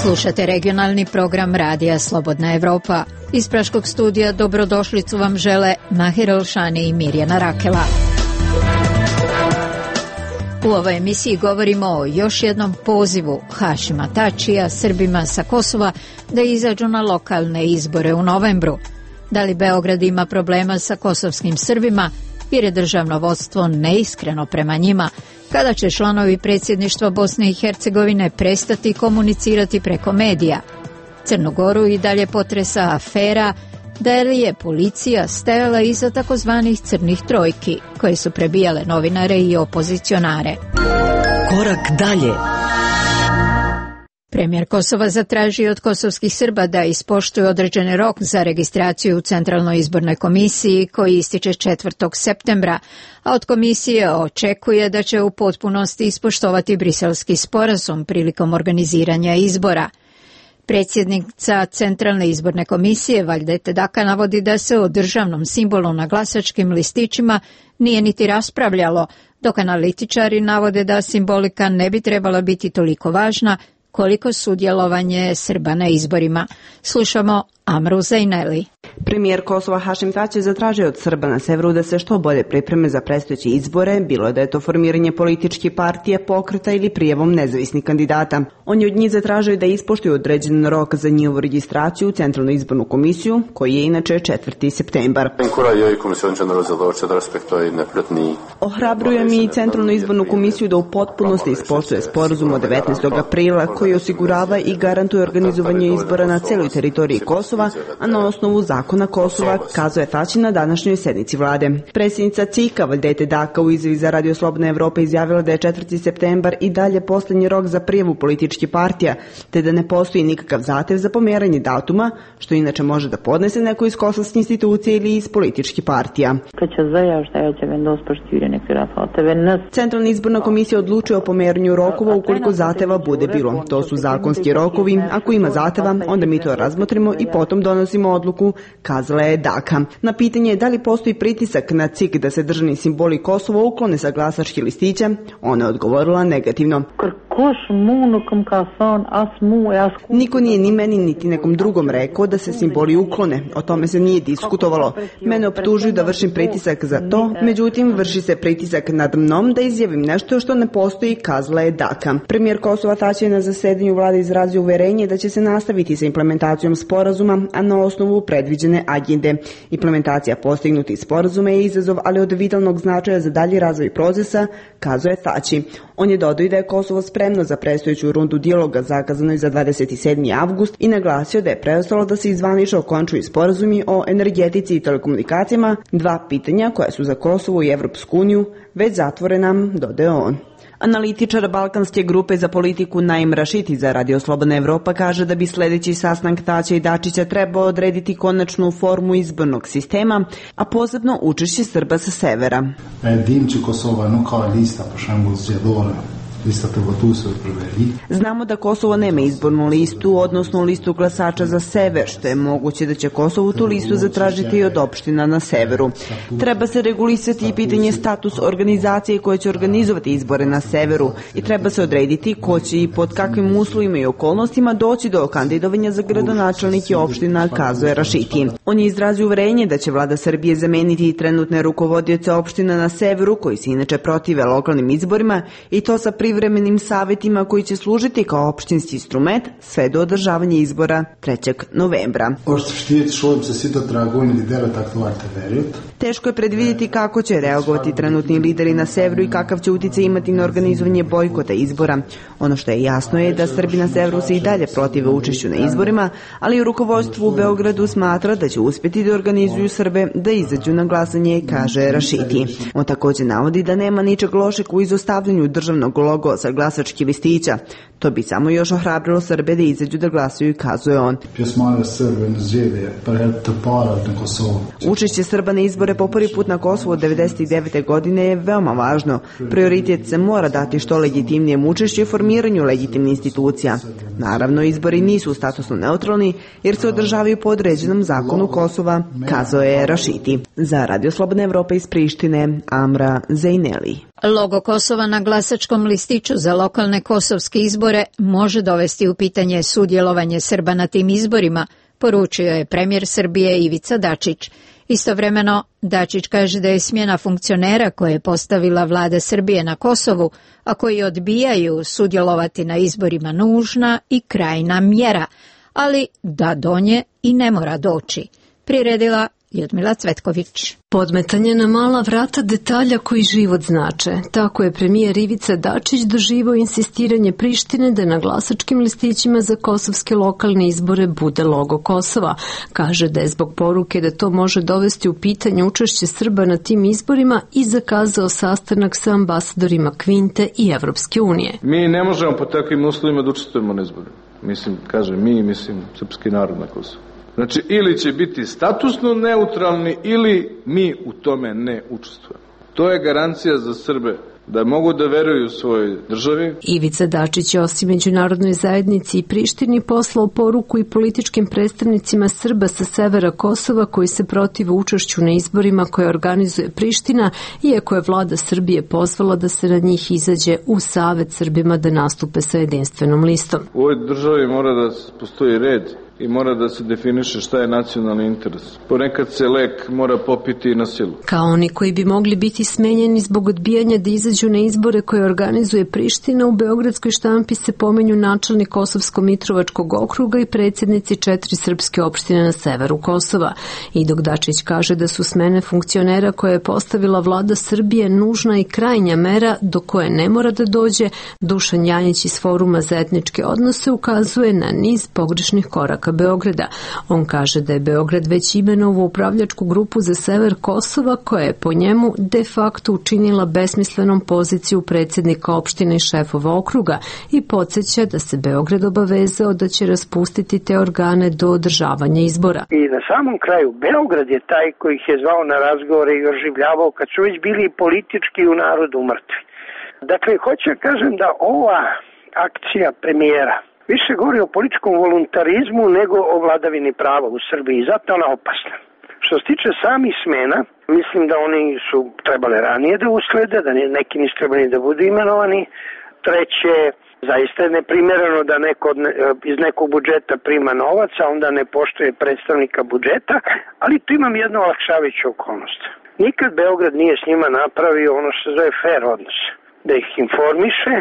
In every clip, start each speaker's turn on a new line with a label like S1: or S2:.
S1: Slušate regionalni program Radija Slobodna Evropa. Iz Praškog studija dobrodošlicu vam žele Mahir Elšani i Mirjana Rakela. U ovoj emisiji govorimo o još jednom pozivu Hašima Tačija Srbima sa Kosova da izađu na lokalne izbore u novembru. Da li Beograd ima problema sa kosovskim Srbima jer je državno vodstvo neiskreno prema njima? Kada će članovi predsjedništva Bosne i Hercegovine prestati komunicirati preko medija? Crnu Goru i dalje potresa afera da li je policija stajala iza takozvanih crnih trojki koje su prebijale novinare i opozicionare.
S2: Korak dalje.
S1: Premijer Kosova zatražio od kosovskih Srba da ispoštuju određeni rok za registraciju u Centralnoj izbornoj komisiji koji ističe 4. septembra, a od komisije očekuje da će u potpunosti ispoštovati Briselski sporazum prilikom organiziranja izbora. Predsjednica Centralne izborne komisije Valdete Daka navodi da se o državnom simbolu na glasačkim listićima nije niti raspravljalo, dok analitičari navode da simbolika ne bi trebala biti toliko važna koliko sudjelovanje Srba na izborima. Slušamo Amru Zajneli.
S3: Premijer Kosova Hašim Tači zatražio od Srba na severu da se što bolje pripreme za predstojeće izbore, bilo da je to formiranje političke partije, pokreta ili prijavom nezavisnih kandidata. On je od njih zatražio da ispoštuju određen rok za njihovu registraciju u Centralnu izbornu komisiju, koji je inače 4. septembar. Ohrabrujem i Centralnu izbornu komisiju da u potpunosti ispoštuje sporazum od 19. aprila koji osigurava i garantuje organizovanje izbora na celoj teritoriji Kosova, a na osnovu zakona Kosova, kazao je Tači na današnjoj sednici vlade. Predsjednica CIK-a Valdete Daka u izjavi za Radio Slobodna Evropa izjavila da je 4. septembar i dalje posljednji rok za prijavu političkih partija, te da ne postoji nikakav zahtev za pomeranje datuma, što inače može da podnese neko iz kosovske institucije ili iz političkih partija. Centralna izborna komisija odlučuje o pomeranju rokova ukoliko zahteva bude bilo. To su zakonski rokovi. Ako ima zahteva, onda mi to razmotrimo i potom donosimo odluku, kazala je Daka. Na pitanje da li postoji pritisak na CIK da se državni simboli Kosova uklone sa glasačkih listića, ona je odgovorila negativno. Niko nije ni meni niti nekom drugom rekao da se simboli uklone. O tome se nije diskutovalo. Mene optužuju da vršim pritisak za to, međutim vrši se pritisak nad mnom da izjavim nešto što ne postoji, kazala je Daka. Premijer Kosova Tači je na zasedanju vlade izrazio uverenje da će se nastaviti sa implementacijom sporazuma, a na osnovu predviđene agende. Implementacija postignutih sporazuma je izazov, ali od vitalnog značaja za dalji razvoj procesa, kazao je Tači. On je dodao da je Kosovo spremno za predstojeću rundu dijaloga zakazanoj za 27. avgust i naglasio da je preostalo da se izvanično okončuju sporazumi o energetici i telekomunikacijama, dva pitanja koja su za Kosovo i Evropsku uniju već zatvorena, dodao on. Analitičar Balkanske grupe za politiku Naim Rašiti za Radio Slobodna Evropa kaže da bi sljedeći sastanak Tačija i Dačića trebao odrediti konačnu formu izbornog sistema, a posebno učešće Srba sa severa. Znamo da Kosovo nema izbornu listu, odnosno listu glasača za sever, što je moguće da će Kosovo tu listu zatražiti i od opština na severu. Treba se regulisati i pitanje status organizacije koje će organizovati izbore na severu i treba se odrediti ko će i pod kakvim uslovima i okolnostima doći do kandidovanja za gradonačelnike opština, kazao je Rašiti. On je izrazio uverenje da će vlada Srbije zameniti i trenutne rukovodioce opština na severu koji se inače protive lokalnim izborima i to sa privremenim savjetima koji će služiti kao opštinski instrument sve do održavanja izbora 3. novembra. Teško je predvidjeti kako će reagovati trenutni lideri na severu i kakav će utjecaj imati na organizovanje bojkota izbora. Ono što je jasno je da Srbi na severu se i dalje protive učešću na izborima, ali u rukovodstvu u Beogradu smatra da će uspjeti da organizuju Srbe da izađu na glasanje, kaže Rašiti. On također navodi da nema ničeg lošeg u izostavljanju državnog logo sa glasačkih listića. To bi samo još ohrabrilo Srbe da izađu da glasuju, kazuje on. Učešće Srba na izbore po prvi put na Kosovu od 1999. godine je veoma važno. Prioritet se mora dati što legitimnijem učešću i formiranju legitimnih institucija. Naravno, izbori nisu statusno neutralni jer se održavaju po određenom zakonu Kosova, kazao je Rašiti. Za Radio Slobodna Evropa iz Prištine, Amra Zajneli.
S1: Logo Kosova na glasačkom listiću za lokalne kosovske izbore izbore može dovesti u pitanje sudjelovanje Srba na tim izborima, poručio je premijer Srbije Ivica Dačić. Istovremeno, Dačić kaže da je smjena funkcionera koje je postavila vlada Srbije na Kosovu, a koji odbijaju sudjelovati na izborima nužna i krajna mjera, ali da do nje i ne mora doći, priredila Ljudmila Cvetković.
S2: Podmetanje na mala vrata detalja koji život znače. Tako je premijer Ivica Dačić doživao insistiranje Prištine da na glasačkim listićima za kosovske lokalne izbore bude logo Kosova. Kaže da je zbog poruke da to može dovesti u pitanje učešće Srba na tim izborima i zakazao sastanak sa ambasadorima Kvinte i Evropske unije.
S4: Mi ne možemo po takvim uslovima da učestvujemo na izborima. Mislim, srpski narod na Kosovu. Znači, ili će biti statusno neutralni, ili mi u tome ne učestvujemo. To je garancija za Srbe da mogu da veruju svojoj državi.
S2: Ivica Dačić je osim međunarodnoj zajednici i Prištini poslao poruku i političkim predstavnicima Srba sa severa Kosova koji se protive učešću na izborima koje organizuje Priština, iako je vlada Srbije pozvala da se na njih izađe u Savet Srbima da nastupe sa jedinstvenom listom.
S4: U ovoj državi mora da postoji red i mora da se definiše šta je nacionalni interes. Ponekad se lek mora popiti na silu.
S2: Kao oni koji bi mogli biti smenjeni zbog odbijanja da izađu na izbore koje organizuje Priština, u beogradskoj štampi se pomenju načelnik Kosovsko-Mitrovačkog okruga i predsjednici 4 srpske opštine na severu Kosova. I dok Dačić kaže da su smene funkcionera koje je postavila vlada Srbije nužna i krajnja mera do koje ne mora da dođe, Dušan Janjić iz Foruma za etničke odnose ukazuje na niz pogrešnih koraka Beograda. On kaže da je Beograd već imenovao upravljačku grupu za sever Kosova koja je po njemu de facto učinila besmislenom poziciju predsjednika opštine i šefova okruga i podsjeća da se Beograd obavezao da će raspustiti te organe do održavanja izbora.
S5: I na samom kraju Beograd je taj koji ih je zvao na razgovore i oživljavao kad su već bili politički u narodu mrtvi. Dakle, hoću da kažem da ova akcija premijera više govori o političkom voluntarizmu nego o vladavini prava u Srbiji i zato ona opasna. Što se tiče samih smena, mislim da oni su trebali ranije da uslede, da neki nisu trebali da budu imenovani. Treće, zaista je neprimereno da neko iz nekog budžeta prima novac, a onda ne poštuje predstavnika budžeta, ali tu imam jednu olakšavajuću okolnost. Nikad Beograd nije s njima napravio ono što se zove fair odnos, da ih informiše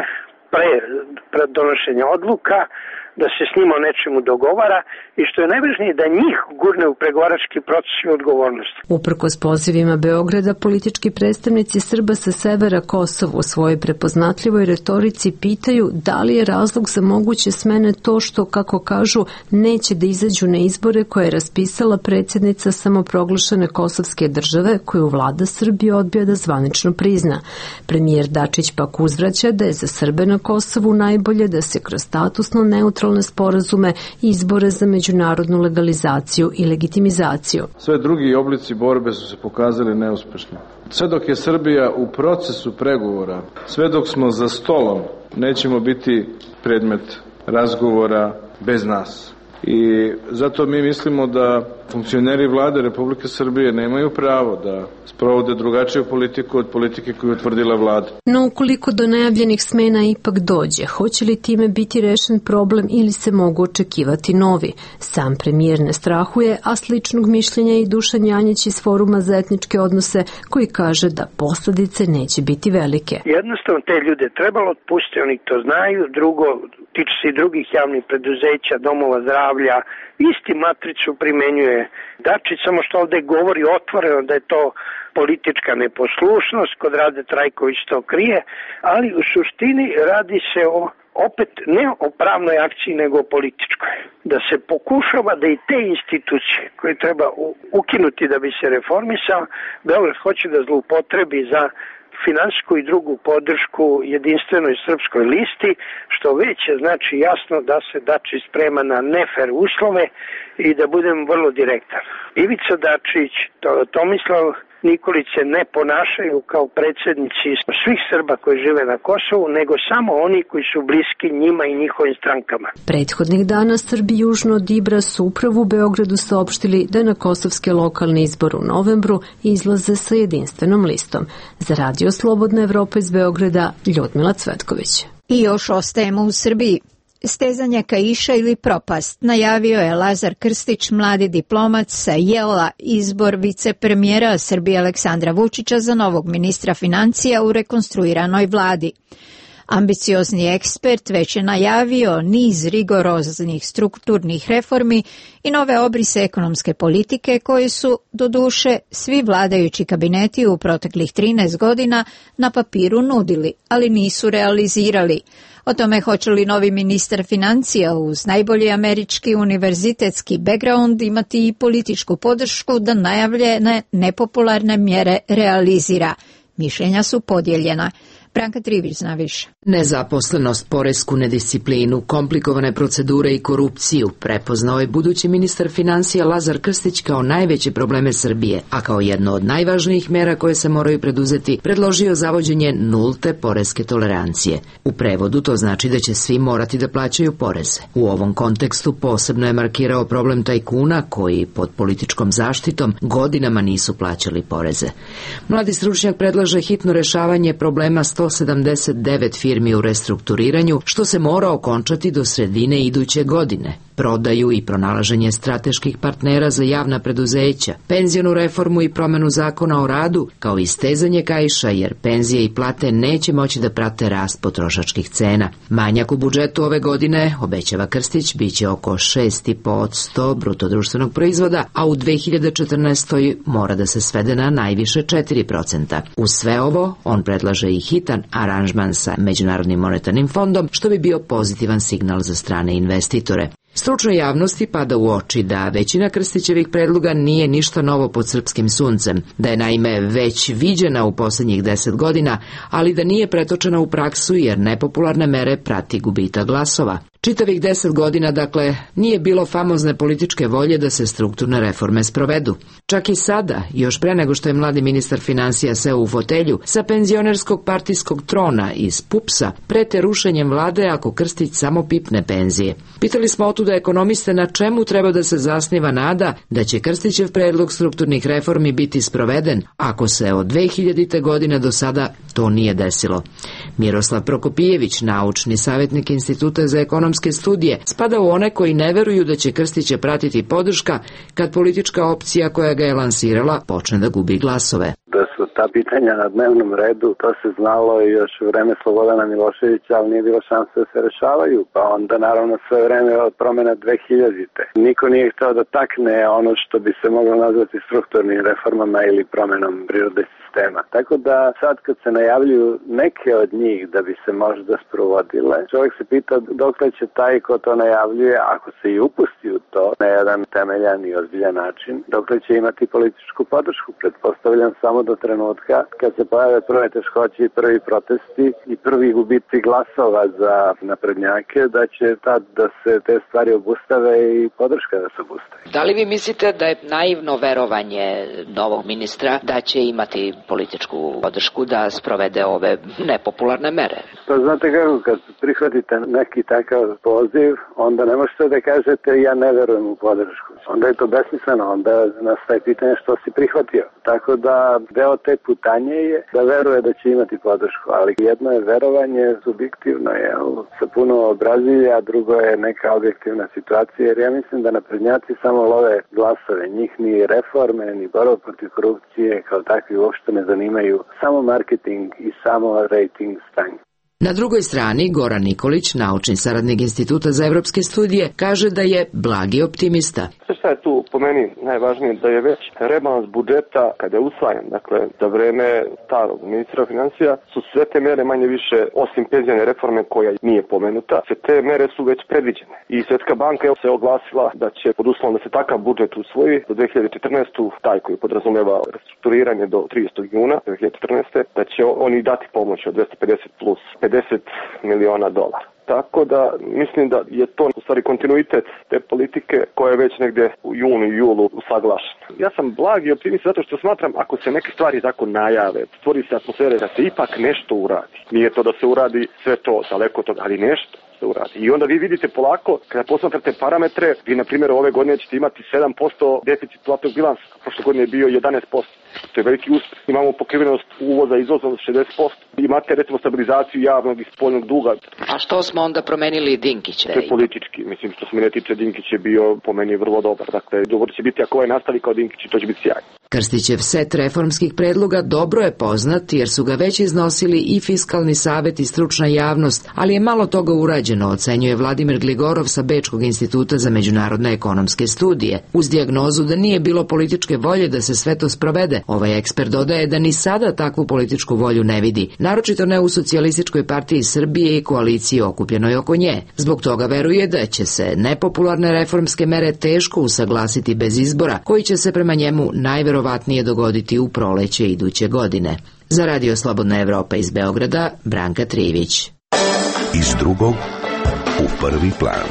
S5: pre donošenja odluka, da se s njima o nečemu dogovara i što je najvažnije da njih gurne u pregovarački proces i odgovornost.
S2: Uprkos pozivima Beograda, politički predstavnici Srba sa severa Kosova u svojoj prepoznatljivoj retorici pitaju da li je razlog za moguće smene to što, kako kažu, neće da izađu na izbore koje je raspisala predsjednica samoproglašene kosovske države koju vlada Srbije odbija da zvanično prizna. Premijer Dačić pak uzvraća da je za Srbe na Kosovu najbolje da se kroz statusno neutralne sporazume izbore za međunarodnu legalizaciju i legitimizaciju.
S4: Sve drugi oblici borbe su se pokazali neuspešni. Sve dok je Srbija u procesu pregovora, sve dok smo za stolom, nećemo biti predmet razgovora bez nas. I zato mi mislimo da funkcioneri vlade Republike Srbije nemaju pravo da sprovode drugačiju politiku od politike koju je utvrdila vlada.
S2: No ukoliko do najavljenih smena ipak dođe, hoće li time biti rešen problem ili se mogu očekivati novi? Sam premijer ne strahuje, a sličnog mišljenja i Dušan Janjić iz Foruma za etničke odnose koji kaže da posledice neće biti velike.
S5: Jednostavno te ljude trebalo otpustiti, oni to znaju. Drugo, tiče se i drugih javnih preduzeća, domova zdravlja, isti matricu primenjuje Dačić, samo što ovde govori otvoreno da je to politička neposlušnost, kod Rade Trajković to krije, ali u suštini radi se opet ne o pravnoj akciji nego o političkoj. Da se pokušava da i te institucije koje treba ukinuti da bi se reformisao, Beograd hoće da zloupotrebi za finansijsku i drugu podršku jedinstvenoj srpskoj listi, što već je znači jasno da se Dačić sprema na nefer uslove i da budem vrlo direktan. Ivica Dačić, Tomislav Nikolić se ne ponašaju kao predsjednici svih Srba koji žive na Kosovu, nego samo oni koji su bliski njima i njihovim strankama.
S2: Prethodnih dana Srbi južno od Ibra su upravo u Beogradu saopštili da na kosovske lokalne izbore u novembru izlaze sa jedinstvenom listom. Za Radio Slobodna Evropa iz Beograda, Ljudmila Cvetković.
S1: I još ostajemo u Srbiji. Stezanje kaiša ili propast, najavio je Lazar Krstić, mladi diplomat sa Jela, izbor vicepremijera Srbije Aleksandra Vučića za novog ministra financija u rekonstruiranoj vladi. Ambiciozni ekspert već je najavio niz rigoroznih strukturnih reformi i nove obrise ekonomske politike koje su, doduše, svi vladajući kabineti u proteklih 13 godina na papiru nudili, ali nisu realizirali. O tome hoće li novi ministar financija uz najbolji američki univerzitetski background imati i političku podršku da najavljene nepopularne mjere realizira. Mišljenja su podijeljena. Branka Trivić zna više.
S6: Nezaposlenost, poresku nedisciplinu, komplikovane procedure i korupciju prepoznao je budući ministar financija Lazar Krstić kao najveće probleme Srbije, a kao jedno od najvažnijih mera koje se moraju preduzeti predložio zavođenje nulte poreske tolerancije. U prevodu to znači da će svi morati da plaćaju poreze. U ovom kontekstu posebno je markirao problem tajkuna koji pod političkom zaštitom godinama nisu plaćali poreze. Mladi stručnjak predlaže hitno rešavanje problema 179 firmi u restrukturiranju, što se mora okončati do sredine iduće godine. Prodaju i pronalaženje strateških partnera za javna preduzeća, penzionu reformu i promenu zakona o radu, kao i stezanje kaiša, jer penzije i plate neće moći da prate rast potrošačkih cena. Manjak u budžetu ove godine, obećava Krstić, biće oko 6,5% bruto-društvenog proizvoda, a u 2014. mora da se svede na najviše 4%. Uz sve ovo, on predlaže i hitan aranžman sa Međunarodnim monetarnim fondom, što bi bio pozitivan signal za strane investitore. Stručnoj javnosti pada u oči da većina Krstićevih predloga nije ništa novo pod srpskim suncem, da je naime već viđena u posljednjih 10 godina, ali da nije pretočena u praksu jer nepopularne mere prati gubitak glasova. Čitavih 10 godina, dakle, nije bilo famozne političke volje da se strukturne reforme sprovedu. Čak i sada, još pre nego što je mladi ministar financija seo u fotelju, sa penzionerskog partijskog trona iz PUPS-a prete rušenjem vlade ako Krstić samo pipne penzije. Pitali smo otuda ekonomiste na čemu treba da se zasniva nada da će Krstićev predlog strukturnih reformi biti sproveden ako se od 2000. godine do sada to nije desilo. Miroslav Prokopijević, naučni savjetnik Instituta za ekonomske studije, spada u one koji ne veruju da će Krstića pratiti podrška kad politička opcija koja ga je lansirala počne da gubi glasove.
S7: Da su ta pitanja na dnevnom redu, to se znalo još u vreme Slobodana Miloševića, ali nije bilo šanse da se rešavaju, pa onda naravno sve vreme od promena 2000-te. Niko nije hteo da takne ono što bi se moglo nazvati strukturnim reformama ili promenom prirode sistema. Tako da sad kad se najavljuju neke od njih da bi se možda sprovodile, čovjek se pita dokle će taj ko to najavljuje, ako se i upusti u to na jedan temeljan i ozbiljan način, dokle će imati političku podršku. Pretpostavljam samo do trenutka kad se pojave prve teškoće i prvi protesti i prvi gubici glasova za naprednjake, da će tad da se te stvari obustave i podrška da se obustave.
S8: Da li vi mislite da je naivno verovanje novog ministra da će imati političku podršku da sprovede ove nepopularne mere?
S7: Pa znate kako, kad prihvatite neki takav poziv, onda ne možete da kažete ja ne verujem u podršku. Onda je to besmisleno, onda nastaje pitanje što si prihvatio. Tako da deo te putanje je da veruje da će imati podršku, ali jedno je verovanje, subjektivno je sa puno obrazilja, a drugo je neka objektivna situacija, jer ja mislim da naprednjaci samo love glasove, njih ni reforme, ni borba protiv korupcije kao takvi uopšte ne zanimaju, samo marketing i samo rating stanje.
S6: Na drugoj strani, Goran Nikolić, naučni saradnik Instituta za evropske studije, kaže da je blagi optimista.
S9: Šta je tu po meni najvažnije? Da je već rebalans budžeta, kada je usvajan, dakle, za vreme starog ministra financija, su sve te mere manje više, osim penzijne reforme koja nije pomenuta, sve te mere su već predviđene. I Svjetska banka je se oglasila da će, pod uslovom da se takav budžet usvoji, do 2014. taj koji podrazumeva restrukturiranje do 30. juna 2014. da će oni dati pomoć od 250 plus 50 miliona dolara. Tako da mislim da je to u stvari kontinuitet te politike koja je već negdje u junu i julu usaglašena. Ja sam blagi optimist zato što smatram ako se neke stvari tako najave, stvori se atmosfere da se ipak nešto uradi. Nije to da se uradi sve to daleko od toga, ali nešto se uradi. I onda vi vidite polako, kada posmatrate parametre, vi na primjer ove godine ćete imati 7% deficit platnog bilansa, prošle godine je bio 11%. To je veliki uspjeh. Imamo pokrivenost uvoza izvoza od 60%. Imate recimo stabilizaciju javnog i spoljnog duga.
S8: A što smo onda promenili Dinkića?
S9: To je politički. Mislim, što se mene tiče, Dinkić je bio po meni vrlo dobar. Dakle, dobro će biti ako ovaj nastavi kao Dinkić, to će biti sjajno.
S6: Krstićev set reformskih predloga dobro je poznat jer su ga već iznosili i Fiskalni savet i stručna javnost, ali je malo toga urađeno, ocenjuje Vladimir Gligorov sa Bečkog instituta za međunarodne ekonomske studije. Uz dijagnozu da nije bilo političke volje da se sve to sprovede, ovaj ekspert dodaje da ni sada takvu političku volju ne vidi, naročito ne u Socijalističkoj partiji Srbije i koaliciji okupljenoj oko nje. Zbog toga veruje da će se nepopularne reformske mere teško usaglasiti bez izbora, koji će se prema njemu najverovatnije dogoditi u proleće iduće godine. Za Radio Slobodna Evropa iz Beograda, Branka Trivić.
S10: Iz drugog u prvi plan.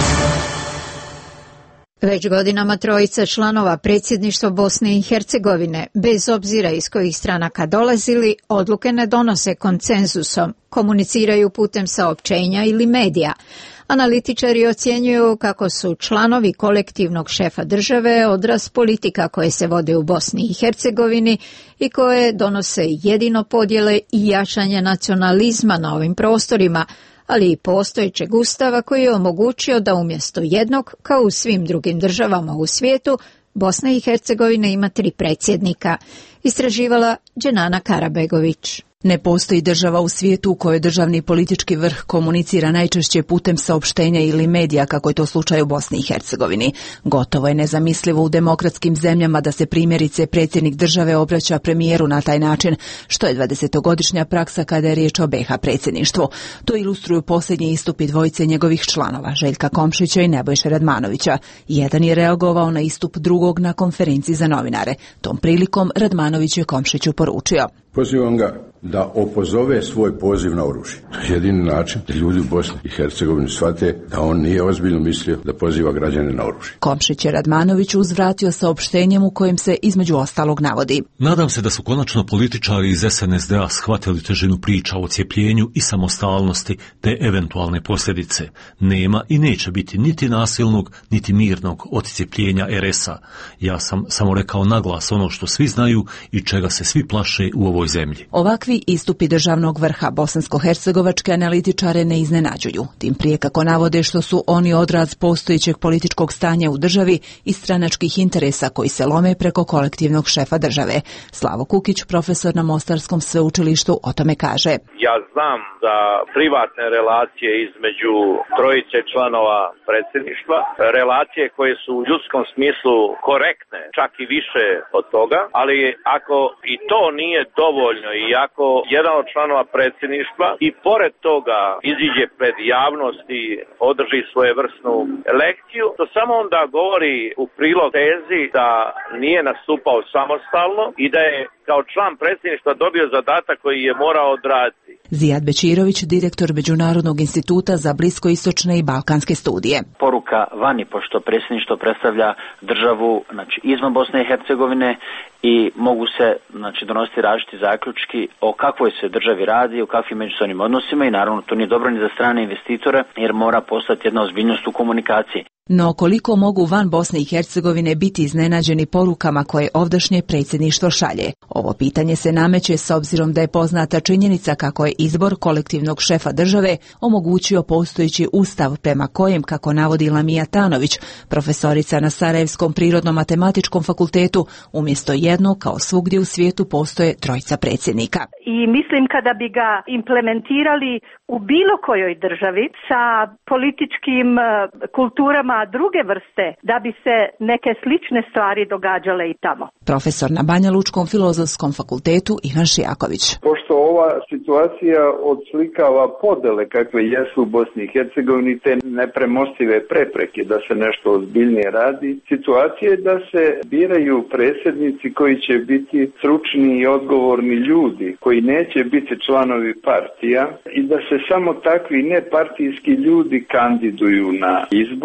S1: Već godinama trojica članova predsjedništva Bosne i Hercegovine, bez obzira iz kojih stranaka dolazili, odluke ne donose konsenzusom, komuniciraju putem saopćenja ili medija. Analitičari ocjenjuju kako su članovi kolektivnog šefa države odraz politika koje se vode u Bosni i Hercegovini i koje donose jedino podjele i jačanje nacionalizma na ovim prostorima, ali i postojećeg ustava koji je omogućio da umjesto jednog, kao u svim drugim državama u svijetu, Bosna i Hercegovina ima 3 predsjednika, istraživala Dženana Karabegović.
S11: Ne postoji država u svijetu u kojoj državni politički vrh komunicira najčešće putem saopštenja ili medija, kako je to slučaj u Bosni i Hercegovini. Gotovo je nezamislivo u demokratskim zemljama da se primjerice predsjednik države obraća premijeru na taj način, što je 20-godišnja praksa kada je riječ o BiH predsjedništvu. To ilustruju posljednji istupi dvojice njegovih članova, Željka Komšića i Nebojše Radmanovića. Jedan je reagovao na istup drugog na konferenciji za novinare. Tom prilikom Radmanović je Komšiću poručio:
S12: pozivam ga da opozove svoj poziv na oružje. To je jedini način da ljudi u Bosni i Hercegovini shvate da on nije ozbiljno mislio da poziva građane na oružje.
S11: Komšić je Radmanoviću uzvratio saopštenjem u kojem se između ostalog navodi:
S13: nadam se da su konačno političari iz SNSD-a shvatili težinu priča o cijepljenju i samostalnosti te eventualne posljedice. Nema i neće biti niti nasilnog, niti mirnog odcijepljenja RS-a. Ja sam samo rekao naglas ono što svi znaju i čega se svi plaše u ovoj zemlji.
S11: Ovakvi istupi državnog vrha bosansko-hercegovačke analitičare ne iznenađuju, tim prije kako navode što su oni odraz postojećeg političkog stanja u državi i stranačkih interesa koji se lome preko kolektivnog šefa države. Slavo Kukić, profesor na Mostarskom sveučilištu, o tome kaže:
S14: ja znam da privatne relacije između trojice članova predsjedništva, relacije koje su u ljudskom smislu korektne, čak i više od toga, ali ako i to nije dovoljno i ako jedan od članova predsjedništva i pored toga iziđe pred javnost i održi svojevrsnu lekciju, to samo onda govori u prilog tezi da nije nastupao samostalno i da je kao član predsjedništva dobio zadatak koji je morao odraditi.
S11: Zijad Bečirović, direktor Međunarodnog instituta za bliskoistočne i balkanske studije.
S15: Poruka vani, pošto predsjedništvo predstavlja državu izvan Bosne i Hercegovine i mogu se donositi različiti zaključki o kakvoj se državi radi, o kakvim međusobnim odnosima i naravno to nije dobro ni za strane investitore jer mora postati jedna ozbiljnost u komunikaciji.
S11: No koliko mogu van Bosne i Hercegovine biti iznenađeni porukama koje ovdašnje predsjedništvo šalje? Ovo pitanje se nameće s obzirom da je poznata činjenica kako je izbor kolektivnog šefa države omogućio postojeći ustav prema kojem, kako navodi Lamija Tanović, profesorica na Sarajevskom prirodno-matematičkom fakultetu, umjesto jednog, kao svugdje u svijetu, postoje trojica predsjednika.
S16: I mislim kada bi ga implementirali u bilo kojoj državi sa političkim kulturama druge vrste, da bi se neke slične stvari događale i tamo.
S11: Profesor na Banja Lučkom filozofskom fakultetu Ivan Šijaković.
S17: Pošto ova situacija odslikava podele kakve jesu u Bosni i Hercegovini, te nepremostive prepreke da se nešto ozbiljnije radi, situacija je da se biraju predsjednici koji će biti stručni i odgovorni ljudi, koji neće biti članovi partija i da se samo takvi nepartijski ljudi kandiduju na izborima,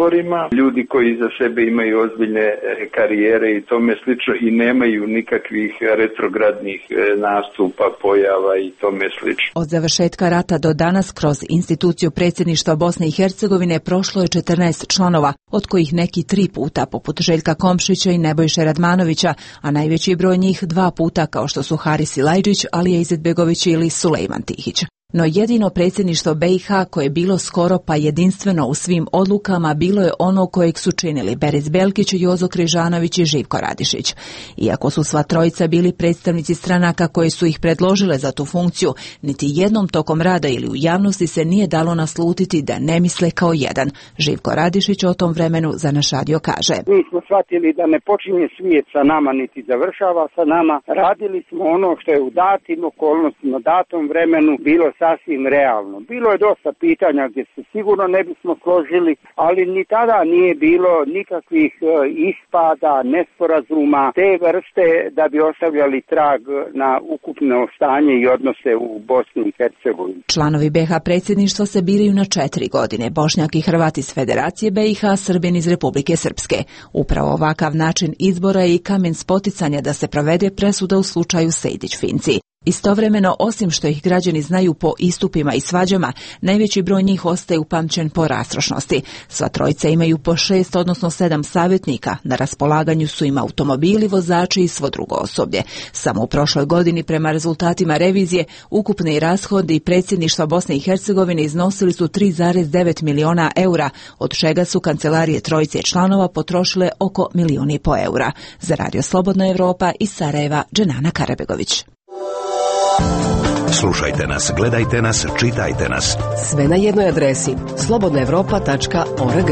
S17: ljudi koji za sebe imaju ozbiljne karijere i tome slično i nemaju nikakvih retrogradnih nastupa, pojava i tome slično.
S11: Od završetka rata do danas kroz instituciju predsjedništva Bosne i Hercegovine prošlo je 14 članova, od kojih neki 3 puta poput Željka Komšića i Nebojše Radmanovića, a najveći broj njih 2 puta kao što su Haris Ilajđić, Alija Izetbegović ili Sulejman Tihić. No jedino predsjedništvo BiH koje je bilo skoro pa jedinstveno u svim odlukama bilo je ono kojeg su činili Beris Belkić, Jozo Križanović i Živko Radišić. Iako su sva trojica bili predstavnici stranaka koje su ih predložile za tu funkciju, niti jednom tokom rada ili u javnosti se nije dalo naslutiti da ne misle kao jedan. Živko Radišić o tom vremenu za naš radio kaže:
S18: Mi smo shvatili da ne počinje svijet sa nama niti završava sa nama. Radili smo ono što je u datim okolnostima, datom vremenu bilo sasvim realno. Bilo je dosta pitanja gdje se sigurno ne bismo složili, ali ni tada nije bilo nikakvih ispada, nesporazuma, te vrste da bi ostavljali trag na ukupno stanje i odnose u Bosni i Hercegovini.
S11: Članovi BiH predsjedništva se biraju na 4 godine, Bošnjak i Hrvat iz Federacije BiH, Srbin iz Republike Srpske. Upravo ovakav način izbora je i kamen spoticanja da se provede presuda u slučaju Sejdić-Finci. Istovremeno, osim što ih građani znaju po istupima i svađama, najveći broj njih ostaje upamćen po rastrošnosti. Sva trojica imaju po 6, odnosno 7 savjetnika. Na raspolaganju su im automobili, vozači i svo drugo osoblje. Samo u prošloj godini, prema rezultatima revizije, ukupni rashodi predsjedništva Bosne i Hercegovine iznosili su 3,9 miliona eura, od čega su kancelarije trojice članova potrošile oko 1,5 milijuna eura. Za Radio Slobodna Evropa iz Sarajeva, Dženana Karabegović.
S10: Slušajte nas, gledajte nas, čitajte nas.
S19: Sve na jednoj adresi slobodnaevropa.org.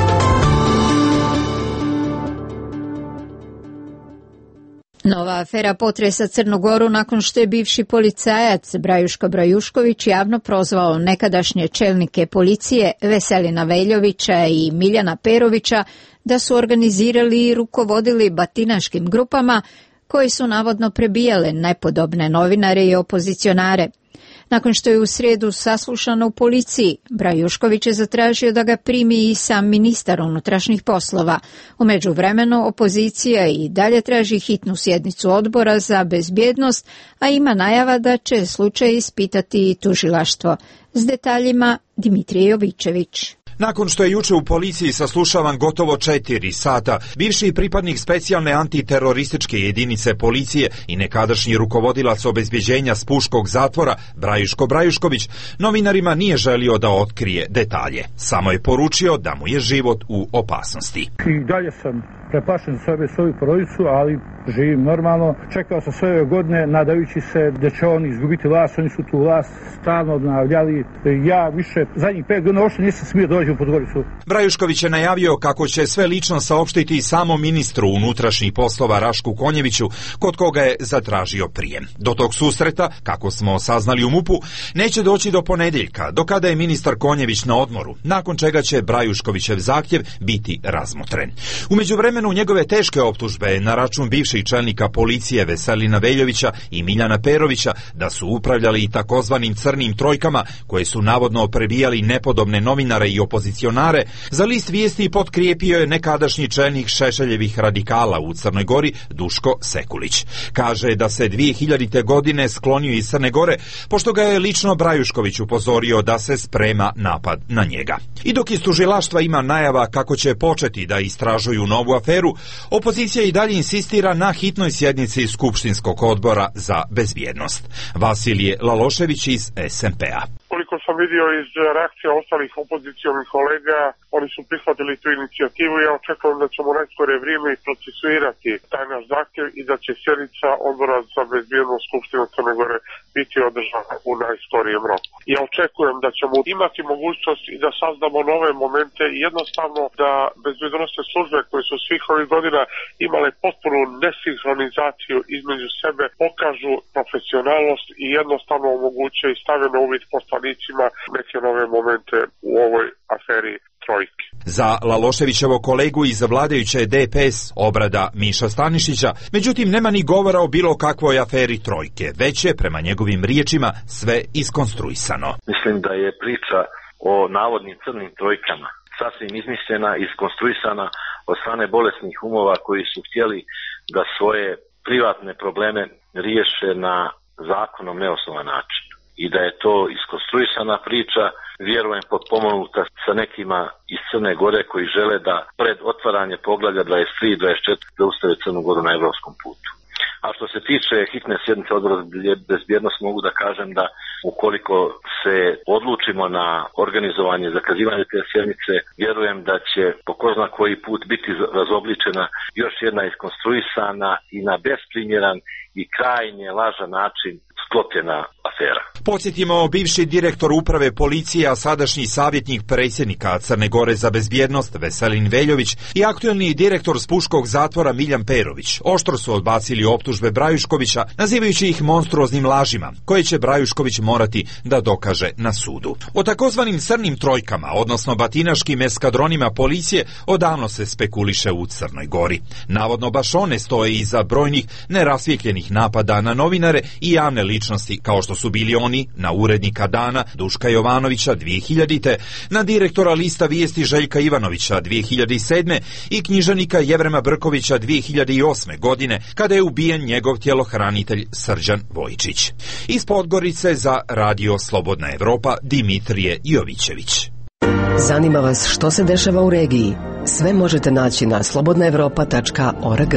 S1: Nova afera potresa Crnu Goru nakon što je bivši policajac Brajuško Brajušković javno prozvao nekadašnje čelnike policije Veselina Veljovića i Miljana Perovića da su organizirali i rukovodili batinaškim grupama koji su navodno prebijale nepodobne novinare i opozicionare. Nakon što je u srijedu saslušan u policiji, Brajušković je zatražio da ga primi i sam ministar unutrašnjih poslova. U međuvremenu opozicija i dalje traži hitnu sjednicu odbora za bezbjednost, a ima najava da će slučaj ispitati i tužilaštvo. S detaljima Dimitrije Jovičević.
S20: Nakon što je juče u policiji saslušavan gotovo 4 sata, bivši pripadnik specijalne antiterorističke jedinice policije i nekadašnji rukovodilac obezbjeđenja Spuškog zatvora Brajuško Brajušković novinarima nije želio da otkrije detalje. Samo je poručio da mu je život u opasnosti.
S21: I dalje sam preplašen sebe, svoju porodicu, ali živim normalno. Čekao sam sve ove godine nadajući se da će oni izgubiti vlast, oni su tu vlast stalno obnavljali. Ja više zadnjih 5 godina uopšte nisam smio doći u Podgoricu.
S20: Brajušković je najavio kako će sve lično saopštiti samo ministru unutrašnjih poslova Rašku Konjeviću, kod koga je zatražio prijem. Do tog susreta, kako smo saznali u MUP-u, neće doći do ponedjeljka, do kada je ministar Konjević na odmoru, nakon čega će Brajuškovićev zahtjev biti razmotren. U međuvremenu njegove teške optužbe na račun bivših čelnika policije Veselina Veljovića i Miljana Perovića da su upravljali i takozvanim crnim trojkama koje su navodno prebijali nepodobne novinare i opozicionare, za list vijesti potkrijepio je nekadašnji čelnik Šešeljevih radikala u Crnoj Gori Duško Sekulić. Kaže da se 2000. godine sklonio iz Crne Gore, pošto ga je lično Brajušković upozorio da se sprema napad na njega. I dok iz tužilaštva ima najava kako će početi da istražuju novu aferu, opozicija i dalje insistira na hitnoj sjednici Skupštinskog odbora za bezbjednost. Vasilije Lalošević iz SMP-a.
S22: Koliko sam vidio iz reakcija ostalih opozicionih kolega, oni su prihvatili tu inicijativu i ja očekujem da ćemo najskore vrijeme i procesuirati taj naš zahtjev i da će sjednica odbora za bezbjednost Skupštine Crne Gore biti održana u najskorijem roku. Ja očekujem da ćemo imati mogućnost i da saznamo nove momente i jednostavno da bezbjednosne službe koje su svih ovih godina imale potpunu nesinhronizaciju između sebe pokažu profesionalnost i jednostavno omoguće i stave na uvid poslanicima neke nove momente u ovoj aferi trojke.
S20: Za Laloševićevo kolegu iz vladajuće DPS obrada Miša Stanišića, međutim nema ni govora o bilo kakvoj aferi trojke, već je prema njegovim riječima sve iskonstruisano.
S23: Mislim da je priča o navodnim crnim trojkama
S3: sasvim izmišljena, iskonstruisana od strane bolesnih umova koji su htjeli da svoje privatne probleme riješe na zakonom neosnovan način. I da je to iskonstruisana priča, vjerujem potpomonuta sa nekima iz Crne Gore koji žele da pred otvaranje poglavlja 23 i 24 zaustave Crnu Goru na evropskom putu. A što se tiče hitne sjednice Odbora za bezbjednost, mogu da kažem da ukoliko se odlučimo na organizovanje, zakazivanje te sjednice, vjerujem da će po ko zna koji put biti razobličena još jedna iskonstruisana i na besprimjeran i krajnje lažan način sklopljena afera.
S20: Podsjetimo, bivši direktor uprave policije, a sadašnji savjetnik predsjednika Crne Gore za bezbjednost Veselin Veljović i aktuelni direktor Spuškog zatvora Miljan Perović oštro su odbacili optužbe Brajuškovića, nazivajući ih monstruoznim lažima, koje će Brajušković morati da dokaže na sudu. O takozvanim crnim trojkama, odnosno batinaškim eskadronima policije, odavno se spekuliše u Crnoj Gori. Navodno baš one stoje iza brojnih nerasvijetljenih napada na novinare i javne ličnosti, kao što su bili oni na urednika Dana Duška Jovanovića 2000. na direktora lista vijesti Željka Ivanovića 2007. i književnika Jevrema Brkovića 2008. godine, kada je ubijen njegov tjelohranitelj Srđan Vojčić. Iz Podgorice za Radio Slobodna Evropa Dimitrije Jovićević.
S19: Zanima vas što se dešava u regiji? Sve možete naći na slobodnaevropa.org.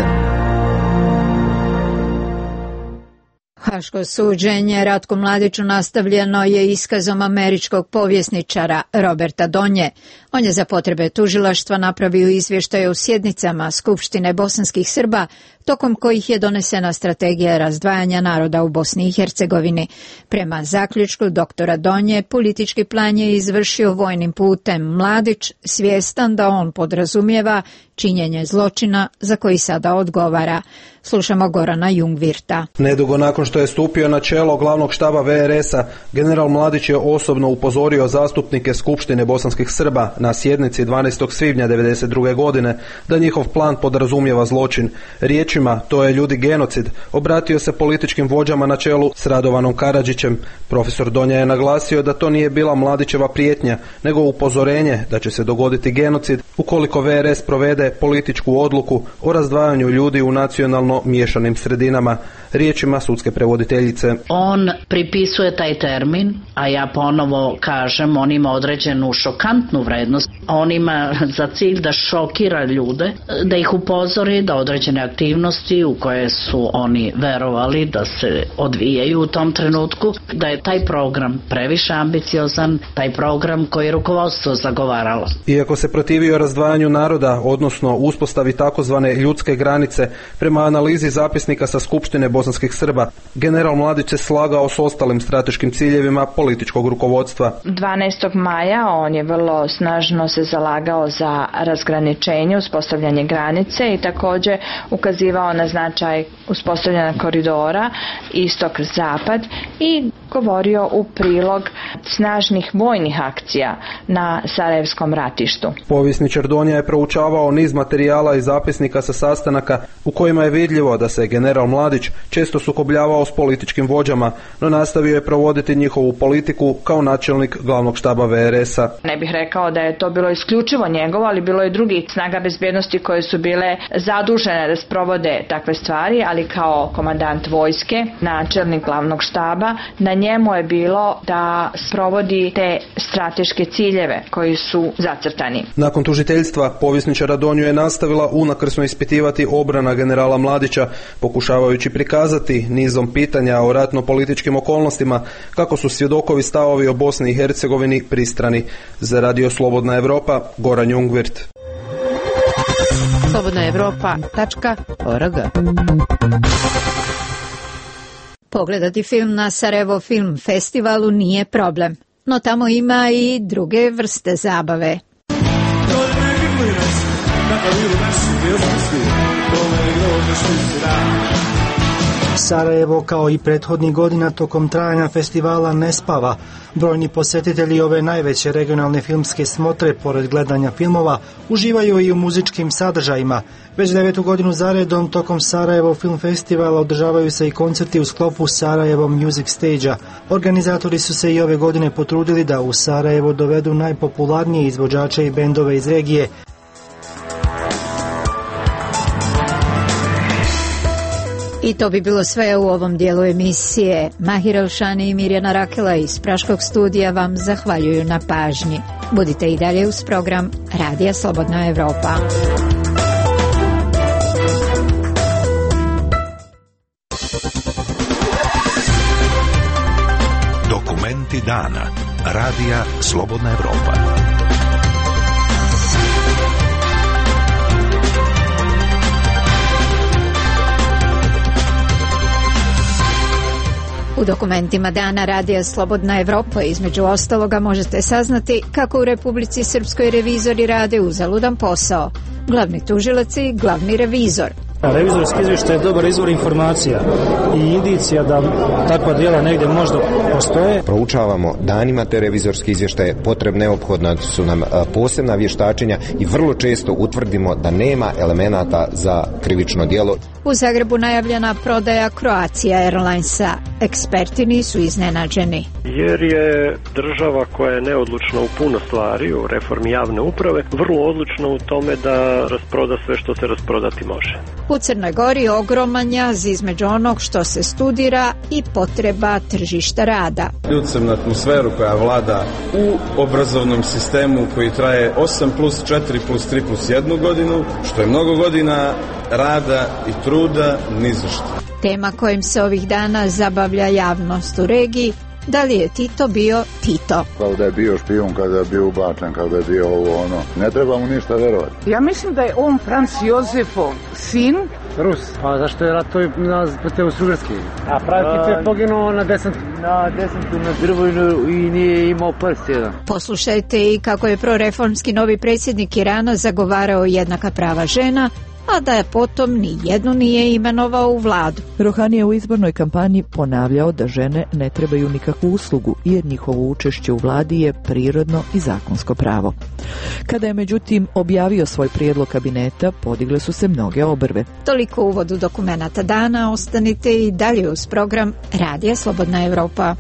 S1: Haško suđenje Ratku Mladiću nastavljeno je iskazom američkog povjesničara Roberta Donje. On je za potrebe tužilaštva napravio izvještaj o sjednicama Skupštine bosanskih Srba, tokom kojih je donesena strategija razdvajanja naroda u Bosni i Hercegovini. Prema zaključku doktora Donje, politički plan je izvršio vojnim putem. Mladić, svjestan da on podrazumijeva činjenje zločina za koji sada odgovara. Slušamo Gorana Jungvirta.
S4: Nedugo nakon što je stupio na čelo glavnog štaba VRS-a, general Mladić je osobno upozorio zastupnike Skupštine bosanskih Srba na sjednici 12. svibnja 1992. godine da njihov plan podrazumijeva zločin. Riječima, to je ljudi genocid, obratio se političkim vođama na čelu s Radovanom Karadžićem. Profesor Donja je naglasio da to nije bila Mladićeva prijetnja, nego upozorenje da će se dogoditi genocid ukoliko VRS provede političku odluku o razdvajanju ljudi u nacionalno miješanim sredinama. Riječima sudske prevoditeljice.
S23: On pripisuje taj termin, a ja ponovo kažem, on ima određenu šokantnu vrednost. On ima za cilj da šokira ljude, da ih upozori da određene aktivnosti u koje su oni verovali da se odvijaju u tom trenutku, da je taj program previše ambiciozan, taj program koji je rukovodstvo zagovaralo.
S4: Iako se protivio razdvajanju naroda, odnosno uspostavi takozvane ljudske granice, prema analizi zapisnika sa Skupštine bosanskih Srba, general Mladić se slagao s ostalim strateškim ciljevima političkog rukovodstva.
S24: 12. maja on je vrlo snažno se zalagao za razgraničenje, uspostavljanje granice i također ukazivao na značaj uspostavljanja koridora istok-zapad i govorio u prilog snažnih vojnih akcija na Sarajevskom ratištu.
S4: Povjesničar Donja je proučavao niz materijala i zapisnika sa sastanaka u kojima je vidljivo da se general Mladić često sukobljavao s političkim vođama, no nastavio je provoditi njihovu politiku kao načelnik glavnog štaba VRS-a.
S24: Ne bih rekao da je to bilo isključivo njegovo, ali bilo je drugih snaga bezbjednosti koje su bile zadužene da sprovode takve stvari, ali kao komandant vojske, načelnik glavnog štaba, na njemu je bilo da sprovodi te strateške ciljeve koji su zacrtani.
S4: Nakon tužiteljstva, povjesničara Donju je nastavila unakrsno ispitivati obrana generala Mladića, pokušavajući prikazati nizom pitanja o ratno-političkim okolnostima kako su svjedokovi stavovi o Bosni i Hercegovini pristrani. Za Radio Slobodna Evropa, Goran Jungvirt.
S19: slobodnaevropa.org.
S1: Pogledati film na Sarajevo Film Festivalu nije problem, no tamo ima i druge vrste zabave.
S2: Sarajevo kao i prethodnih godina tokom trajanja festivala ne spava. Brojni posjetitelji ove najveće regionalne filmske smotre, pored gledanja filmova, uživaju i u muzičkim sadržajima. Već 9. godinu zaredom tokom Sarajevo Film Festivala održavaju se i koncerti u sklopu Sarajevo Music Stage-a. Organizatori su se i ove godine potrudili da u Sarajevo dovedu najpopularnije izvođače i bendove iz regije.
S1: I to bi bilo sve u ovom dijelu emisije. Mahir Elšani i Mirjana Rakela iz Praškog studija vam zahvaljuju na pažnji. Budite i dalje uz program Radija Slobodna Evropa.
S10: Dokumenti dana. Radija Slobodna Evropa.
S1: U dokumentima dana Radija Slobodna Evropa između ostaloga možete saznati kako u Republici Srpskoj revizori rade uzaludan posao. Glavni tužilac i glavni revizor.
S5: Revizorski izvještaj je dobar izvor informacija i indicija da takva djela negdje možda postoje.
S7: Proučavamo danima te revizorski izvještaje, neophodna su nam posebna vještačenja i vrlo često utvrdimo da nema elemenata za krivično djelo.
S1: U Zagrebu najavljena prodaja Croatia Airlinesa. Eksperti nisu iznenađeni.
S8: Jer je država koja je neodlučna u puno stvari, u reformi javne uprave, vrlo odlučna u tome da rasproda sve što se rasprodati može.
S1: U Crnoj Gori ogroman jaz između onog što se studira i potreba tržišta rada.
S25: Ljutim na atmosferu koja vlada u obrazovnom sistemu koji traje 8 plus 4 plus 3 plus 1 godinu, što je mnogo godina rada i truda ni za što.
S1: Tema kojim se ovih dana zabavlja javnost u regiji, da li je Tito bio Tito?
S26: Kao da je bio špijun, kada je bio ubačen, kada je bio ovo ono. Ne treba mu ništa verovati.
S27: Ja mislim da je on Franz Josefov sin
S28: Rus. A zašto je ratovao na Austro-Ugarski? A pravi Tito je poginuo na desantu na Drvojnu i nije imao prst jedan.
S1: Poslušajte i kako je proreformski novi predsjednik Irana zagovarao jednaka prava žena, a da je potom ni jednu nije imenovao u vladu.
S11: Rohani je u izbornoj kampanji ponavljao da žene ne trebaju nikakvu uslugu, jer njihovo učešće u vladi je prirodno i zakonsko pravo. Kada je međutim objavio svoj prijedlog kabineta, podigle su se mnoge obrve.
S1: Toliko u uvodu dokumenata dana, ostanite i dalje uz program Radija Slobodna Evropa.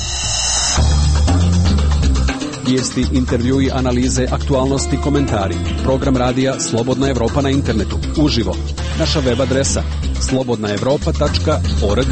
S29: Vijesti, intervjui, analize, aktualnosti, komentari. Program Radija Slobodna Evropa na internetu. Uživo. Naša web adresa slobodnaevropa.org.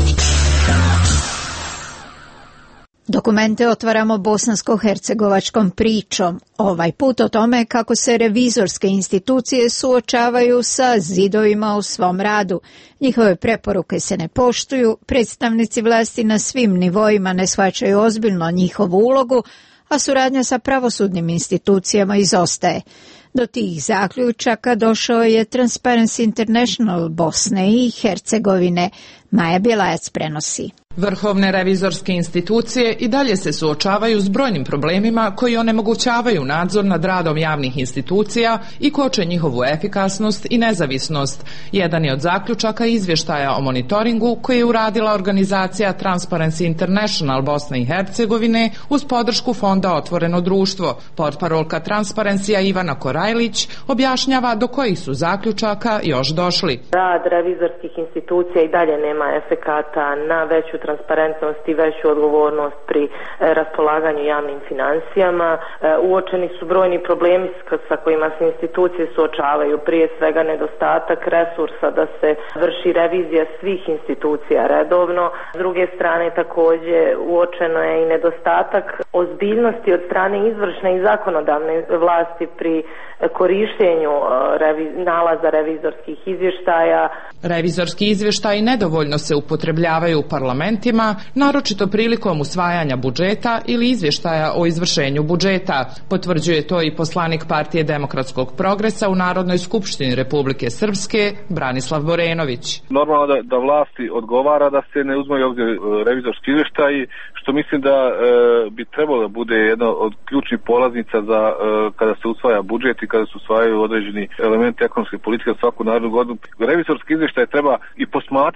S1: Dokumente otvaramo bosansko-hercegovačkom pričom. Ovaj put o tome kako se revizorske institucije suočavaju sa zidovima u svom radu. Njihove preporuke se ne poštuju, predstavnici vlasti na svim nivoima ne shvaćaju ozbiljno njihovu ulogu, a suradnja sa pravosudnim institucijama izostaje. Do tih zaključaka došao je Transparency International Bosne i Hercegovine. Maja Bjelajac prenosi.
S30: Vrhovne revizorske institucije i dalje se suočavaju s brojnim problemima koji onemogućavaju nadzor nad radom javnih institucija i koče njihovu efikasnost i nezavisnost. Jedan je od zaključaka izvještaja o monitoringu koji je uradila organizacija Transparency International Bosne i Hercegovine uz podršku Fonda Otvoreno društvo. Portparolka Transparencija Ivana Korajlić objašnjava do kojih su zaključaka još došli.
S31: Rad revizorskih institucija i dalje nema efekata na veću transparentnost i veću odgovornost pri raspolaganju javnim financijama. Uočeni su brojni problemi sa kojima se institucije suočavaju, prije svega nedostatak resursa da se vrši revizija svih institucija redovno. S druge strane također uočeno je i nedostatak ozbiljnosti od strane izvršne i zakonodavne vlasti pri korištenju nalaza revizorskih izvještaja.
S30: Revizorski izvještaji nedovoljno se upotrebljavaju u parlamentima, naročito prilikom usvajanja budžeta ili izvještaja o izvršenju budžeta. Potvrđuje to i poslanik Partije demokratskog progresa u Narodnoj skupštini Republike Srpske, Branislav Borenović.
S32: Normalno da vlasti odgovara da se ne uzmaju ovdje revizorski izvještaji, što mislim da bi trebalo da bude jedna od ključnih polaznica za kada se usvaja budžet i kada se usvajaju određeni elementi ekonomske politike za svaku narednu godinu. Revizorski izvještaj treba i posmatrati kao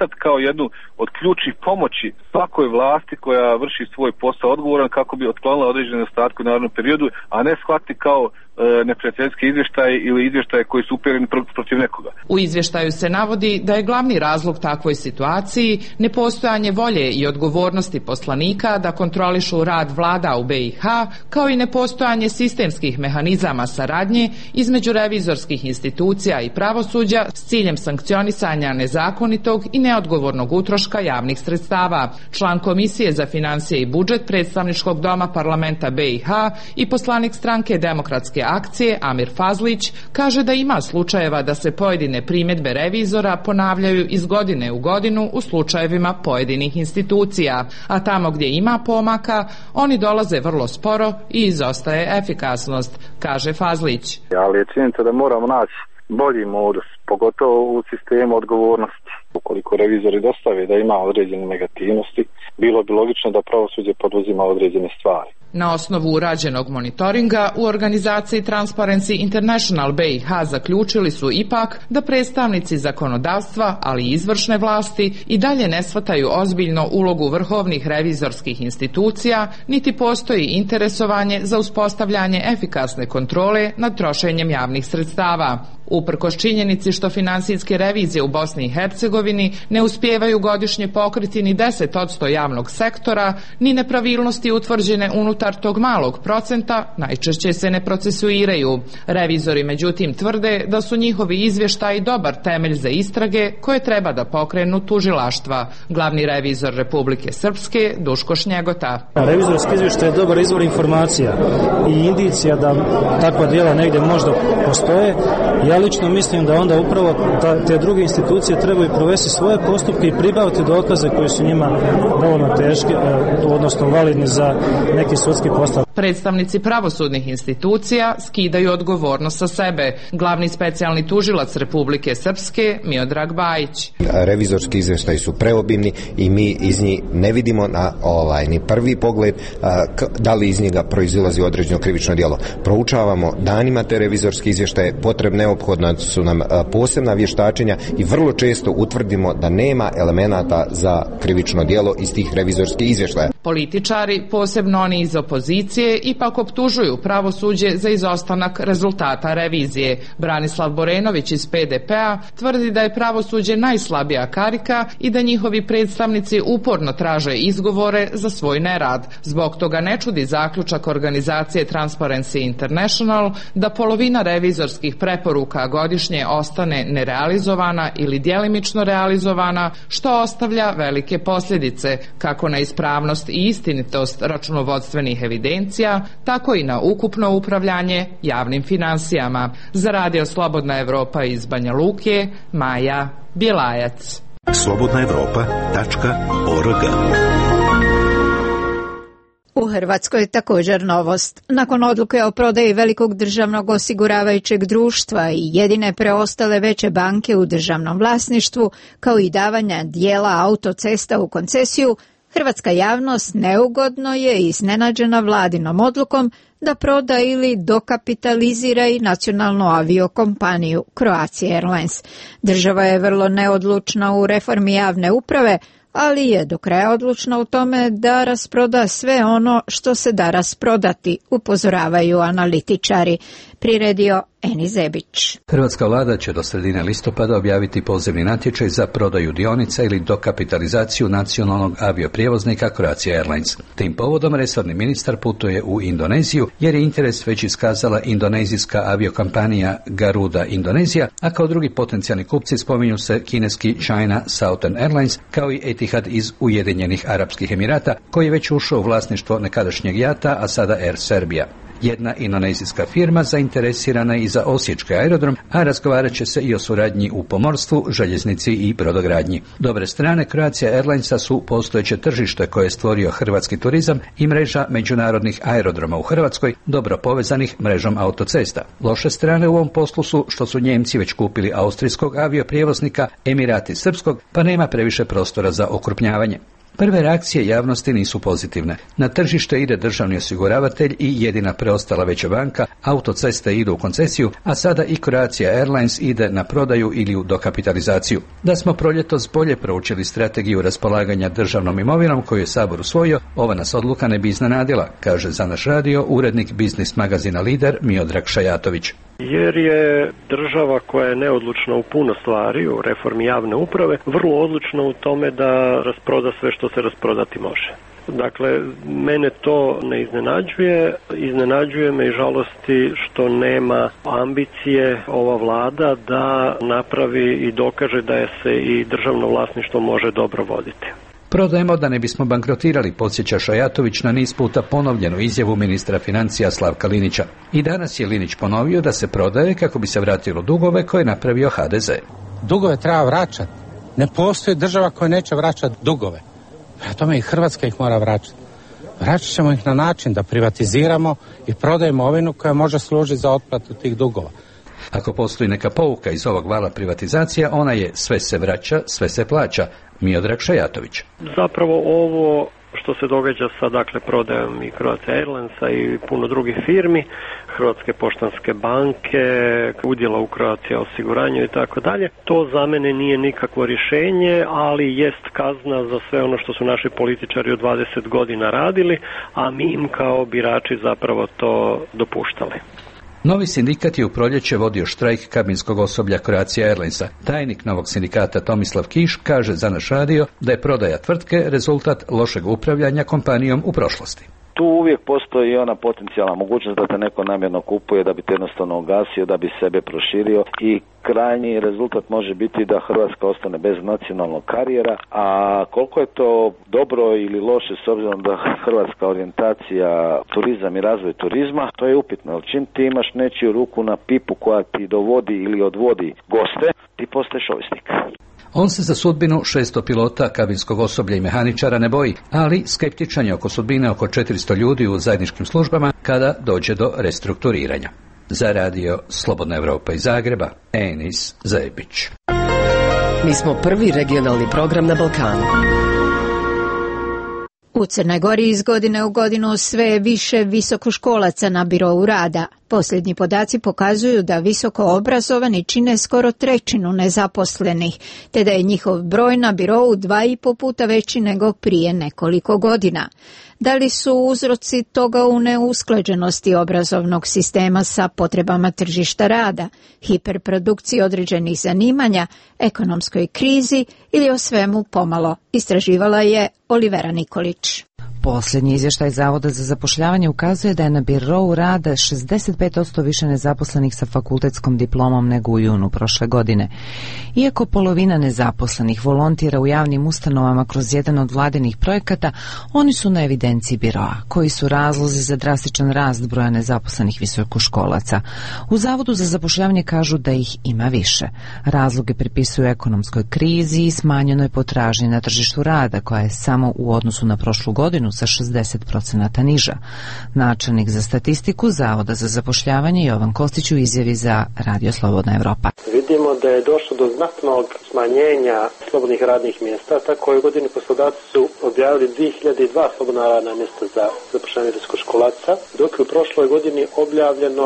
S32: jednu od ključnih pomoći svakoj vlasti koja vrši svoj posao odgovoran kako bi otklonila određene nedostatke u narednom periodu, a ne shvatiti kao neprijateljski izvještaj ili izvještaje koji su upereni protiv nekoga.
S30: U izvještaju se navodi da je glavni razlog takvoj situaciji nepostojanje volje i odgovornosti poslanika da kontrolišu rad vlada u BiH, kao i nepostojanje sistemskih mehanizama saradnje između revizorskih institucija i pravosuđa s ciljem sankcionisanja nezakonitog i neodgovornog utroška javnih sredstava. Član Komisije za financije i budžet predstavničkog doma parlamenta BiH i poslanik stranke Demokratske akcije Amir Fazlić kaže da ima slučajeva da se pojedine primjedbe revizora ponavljaju iz godine u godinu u slučajevima pojedinih institucija, a tamo gdje ima pomaka oni dolaze vrlo sporo i izostaje efikasnost, kaže Fazlić.
S3: Ali je činjenica da moramo naći bolji modus, pogotovo u sistemu odgovornosti. Ukoliko revizori dostave da ima određene negativnosti, bilo bi logično da pravosuđe poduzima određene stvari.
S30: Na osnovu urađenog monitoringa u organizaciji Transparency International BiH zaključili su ipak da predstavnici zakonodavstva, ali i izvršne vlasti i dalje ne shvataju ozbiljno ulogu vrhovnih revizorskih institucija, niti postoji interesovanje za uspostavljanje efikasne kontrole nad trošenjem javnih sredstava. Uprkos činjenici što finansijske revizije u Bosni i Hercegovini ne uspijevaju godišnje pokriti ni 10% javnog sektora, ni nepravilnosti utvrđene unutar tog malog procenta najčešće se ne procesuiraju. Revizori međutim tvrde da su njihovi izvještaji dobar temelj za istrage koje treba da pokrenu tužilaštva. Glavni revizor Republike Srpske Duško Šnjegota.
S5: Revizorski izvještaj je dobar izvor informacija i indicija da takva djela negdje možda postoje. Ja lično mislim da onda upravo te druge institucije trebaju provesti svoje postupke i pribaviti dokaze koji su njima dovoljno teški, odnosno validni za neki sudski postupak.
S30: Predstavnici pravosudnih institucija skidaju odgovornost sa sebe. Glavni specijalni tužilac Republike Srpske Miodrag Bajić.
S7: Revizorski izvještaji su preobimni i mi iz njih ne vidimo na ni prvi pogled da li iz njega proizilazi određeno krivično djelo. Proučavamo danima te revizorske izvještaje, neophodna su nam posebna vještačenja i vrlo često utvrdimo da nema elemenata za krivično djelo iz tih revizorskih izvještaja.
S30: Političari, posebno oni iz opozicije, ipak optužuju pravosuđe za izostanak rezultata revizije. Branislav Borenović iz PDP-a tvrdi da je pravosuđe najslabija karika i da njihovi predstavnici uporno traže izgovore za svoj nerad. Zbog toga ne čudi zaključak organizacije Transparency International da polovina revizorskih preporuka godišnje ostane nerealizovana ili djelimično realizovana, što ostavlja velike posljedice kako na ispravnost i istinitost računovodstvenih evidencija, tako i na ukupno upravljanje javnim financijama. Za Radio Slobodna Evropa iz Banja Luke, Maja Bjelajac.
S10: slobodnaevropa.org.
S1: U Hrvatskoj je također novost. Nakon odluke o prodaji velikog državnog osiguravajućeg društva i jedine preostale veće banke u državnom vlasništvu, kao i davanja dijela autocesta u koncesiju, hrvatska javnost neugodno je iznenađena vladinom odlukom da proda ili dokapitalizira i nacionalnu aviokompaniju Croatia Airlines. Država je vrlo neodlučna u reformi javne uprave, ali je do kraja odlučna u tome da rasproda sve ono što se da rasprodati, upozoravaju analitičari. Priredio Eni Zebić.
S6: Hrvatska vlada će do sredine listopada objaviti pozivni natječaj za prodaju dionica ili dokapitalizaciju nacionalnog avioprijevoznika Croatia Airlines. Tim povodom resorni ministar putuje u Indoneziju jer je interes već iskazala indonezijska aviokompanija Garuda Indonezija, a kao drugi potencijalni kupci spominju se kineski China Southern Airlines kao i Etihad iz Ujedinjenih Arapskih Emirata koji je već ušao u vlasništvo nekadašnjeg JAT-a, a sada Air Serbia. Jedna indonezijska firma zainteresirana i za osječki aerodrom, a razgovarat će se i o suradnji u pomorstvu, željeznici i brodogradnji. Dobre strane Croatia Airlinesa su postojeće tržište koje je stvorio hrvatski turizam i mreža međunarodnih aerodroma u Hrvatskoj, dobro povezanih mrežom autocesta. Loše strane u ovom poslu su što su Njemci već kupili austrijskog avioprijevoznika, Emirati srpskog, pa nema previše prostora za okrupnjavanje. Prve reakcije javnosti nisu pozitivne. Na tržište ide državni osiguravatelj i jedina preostala veća banka, autoceste idu u koncesiju, a sada i Croatia Airlines ide na prodaju ili u dokapitalizaciju. Da smo proljetos bolje proučili strategiju raspolaganja državnom imovinom koju je Sabor usvojio, ova nas odluka ne bi iznenadila, kaže za naš radio urednik biznis magazina Lider Miodrag Šajatović.
S8: Jer je država koja je neodlučna u puno stvari, u reformi javne uprave, vrlo odlučna u tome da rasproda sve što se rasprodati može. Dakle, mene to ne iznenađuje me i žalosti što nema ambicije ova vlada da napravi i dokaže da je se i državno vlasništvo može dobro voditi.
S6: Prodajemo da ne bismo bankrotirali, podsjeća Šajatović na niz puta ponovljenu izjavu ministra financija Slavka Linića. I danas je Linić ponovio da se prodaje kako bi se vratilo dugove koje je napravio HDZ.
S9: Dugove treba vraćati. Ne postoji država koja neće vraćati dugove. Prema tome i Hrvatska ih mora vraćati. Vraćat ćemo ih na način da privatiziramo i prodajemo imovinu koja može služiti za otplatu tih dugova.
S6: Ako postoji neka pouka iz ovog vala privatizacija, ona je sve se vraća, sve se plaća. Miodrag Šajatović.
S8: Zapravo ovo što se događa sa prodajom i Croatia Airlinesa i puno drugih firmi, Hrvatske poštanske banke, udjela u Croatia osiguranju i tako dalje, to za mene nije nikakvo rješenje, ali jest kazna za sve ono što su naši političari od 20 godina radili, a mi im kao birači zapravo to dopuštali.
S6: Novi sindikat je u proljeće vodio štrajk kabinskog osoblja Croatia Airlinesa. Tajnik novog sindikata Tomislav Kiš kaže za naš radio da je prodaja tvrtke rezultat lošeg upravljanja kompanijom u prošlosti.
S12: Tu uvijek postoji ona potencijalna mogućnost da te neko namjerno kupuje, da bi te jednostavno ugasio, da bi sebe proširio i krajnji rezultat može biti da Hrvatska ostane bez nacionalnog karijera, a koliko je to dobro ili loše s obzirom da hrvatska orijentacija, turizam i razvoj turizma, to je upitno. Čim ti imaš nečiju ruku na pipu koja ti dovodi ili odvodi goste, ti postaješ ovisnik.
S6: On se za sudbinu 600 pilota, kabinskog osoblja i mehaničara ne boji, ali skeptičan je oko sudbine oko 400 ljudi u zajedničkim službama kada dođe do restrukturiranja. Za radio Slobodna Evropa iz Zagreba, Enis Zebić.
S19: Mi smo prvi regionalni program na Balkanu.
S1: U Crnoj Gori iz godine u godinu sve je više visokoškolaca na birou rada. Posljednji podaci pokazuju da visoko obrazovani čine skoro 1/3 nezaposlenih, te da je njihov broj na birou 2,5 puta veći nego prije nekoliko godina. Da li su uzroci toga u neusklađenosti obrazovnog sistema sa potrebama tržišta rada, hiperprodukciji određenih zanimanja, ekonomskoj krizi ili o svemu pomalo, istraživala je Olivera Nikolić.
S13: Posljednji izvještaj Zavoda za zapošljavanje ukazuje da je na birou rada 65% više nezaposlenih sa fakultetskom diplomom nego u junu prošle godine. Iako polovina nezaposlenih volontira u javnim ustanovama kroz jedan od vladinih projekata, oni su na evidenciji biroa. Koji su razlozi za drastičan rast broja nezaposlenih visokoškolaca? U Zavodu za zapošljavanje kažu da ih ima više. Razloge pripisuju ekonomskoj krizi i smanjenoj potražnji na tržištu rada, koja je samo u odnosu na prošlu godinu sa 60% niža. Načelnik za statistiku Zavoda za zapošljavanje Jovan Kostić u izjavi za Radio Slobodna Evropa.
S14: Vidimo da je došlo do znatnog smanjenja slobodnih radnih mjesta. Tako ove godine poslodavci su objavili 2002 slobodna radna mjesta za zapošljavanje visokoškolaca, dok je u prošloj godini objavljeno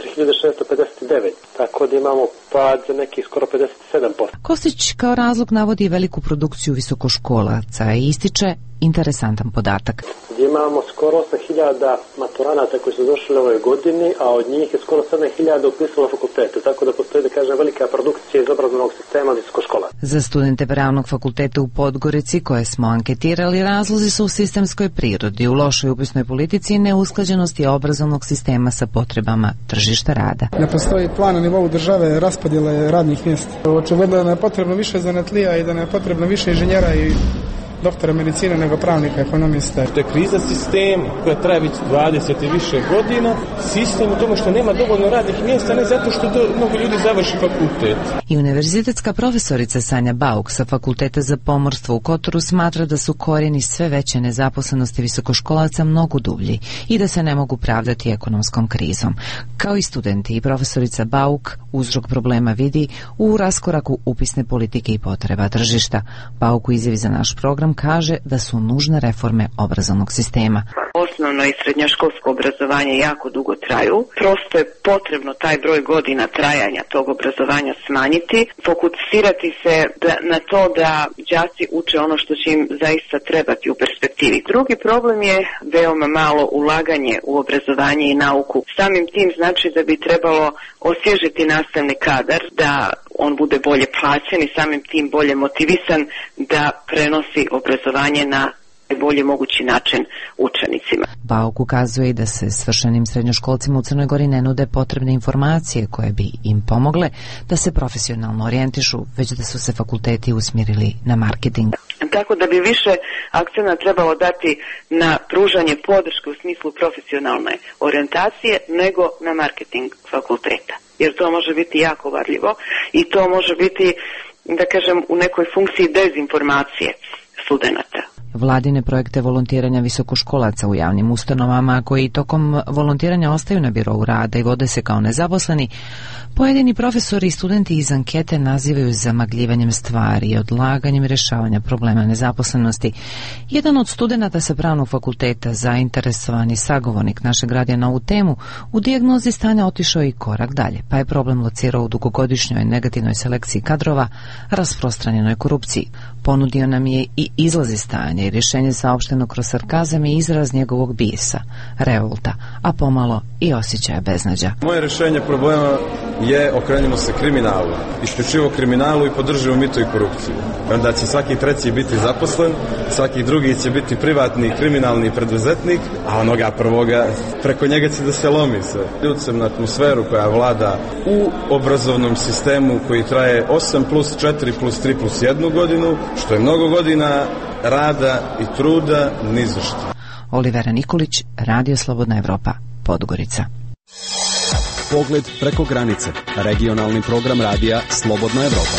S14: 4659. Tako da imamo pad za nekih skoro 57%.
S13: Kostić kao razlog navodi veliku produkciju visokoškolaca i ističe interesantan podatak.
S14: Imamo skoro 8.000 maturanata koji su došli ove godini, a od njih je skoro 7.000 upisalo fakultete, tako da postoji, da kažem, velika produkcija iz obrazovnog sistema visokoškola.
S13: Za studente Pravnog fakulteta u Podgorici, koje smo anketirali, razlozi su u sistemskoj prirodi, u lošoj upisnoj politici i neusklađenosti obrazovnog sistema sa potrebama tržišta rada.
S15: Ne postoji plan na nivou države raspodjele radnih mjesta. Očigledno da nam je potrebno više zanatlija i da nam je potrebno više inženjera i doktora medicine nego pravnika, ekonomista.
S16: To je kriza sistema koja traje već 20 i više godina. Sistem u tome što nema dovoljno radnih mjesta, ne zato što mnogo ljudi završi fakultet.
S13: I univerzitetska profesorica Sanja Bauk sa Fakulteta za pomorstvo u Kotoru smatra da su korijeni sve veće nezaposlenosti visokoškolaca mnogo dublji i da se ne mogu pravdati ekonomskom krizom. Kao i studenti i profesorica Bauk uzrok problema vidi u raskoraku upisne politike i potreba tržišta. Bauk u izjavi za naš program program kaže da su nužne reforme obrazovnog sistema.
S2: Osnovno i srednjoškolsko obrazovanje jako dugo traju. Prosto je potrebno taj broj godina trajanja tog obrazovanja smanjiti, fokusirati se na to da đaci uče ono što će im zaista trebati u perspektivi. Drugi problem je veoma malo ulaganje u obrazovanje i nauku. Samim tim znači da bi trebalo osvježiti nastavni kadar, da on bude bolje plaćen i samim tim bolje motivisan da prenosi obrazovanje na bolje mogući način učenicima.
S13: Bauk ukazuje i da se svršenim srednjoškolcima u Crnoj Gori ne nude potrebne informacije koje bi im pomogle da se profesionalno orijentišu, već da su se fakulteti usmjerili na marketing.
S2: Tako da bi više akcenta trebalo dati na pružanje podrške u smislu profesionalne orijentacije nego na marketing fakulteta. Jer to može biti jako varljivo i to može biti, da kažem, u nekoj funkciji dezinformacije studenata.
S13: Vladine projekte volontiranja visokoškolaca u javnim ustanovama, koji tokom volontiranja ostaju na birou rada i vode se kao nezaposleni, pojedini profesori i studenti iz ankete nazivaju zamagljivanjem stvari i odlaganjem rješavanja problema nezaposlenosti. Jedan od studenata sa Pravnog fakulteta, zainteresovani sagovornik našeg radija na ovu temu, u dijagnozi stanja otišao i korak dalje, pa je problem locirao u dugogodišnjoj negativnoj selekciji kadrova, rasprostranjenoj korupciji. Ponudio nam je i izlazi stanja i rješenje saopšteno kroz sarkazam i izraz njegovog bijesa, revolta, a pomalo i osjećaja beznađa.
S4: Moje rješenje problema je okrenimo se kriminalu, isključivo kriminalu i podržimo mito i korupciju. Onda će svaki treći biti zaposlen, svaki drugi će biti privatni kriminalni preduzetnik, a onoga prvoga preko njega će da se lomi sve. Ljucem na atmosferu koja vlada u obrazovnom sistemu koji traje 8 plus 4 plus 3 plus 1 godinu, što je mnogo godina rada i truda ni za što.
S13: Olivera Nikolić, Radio Slobodna Evropa, Podgorica.
S29: Pogled preko granice. Regionalni program radija Slobodna Evropa.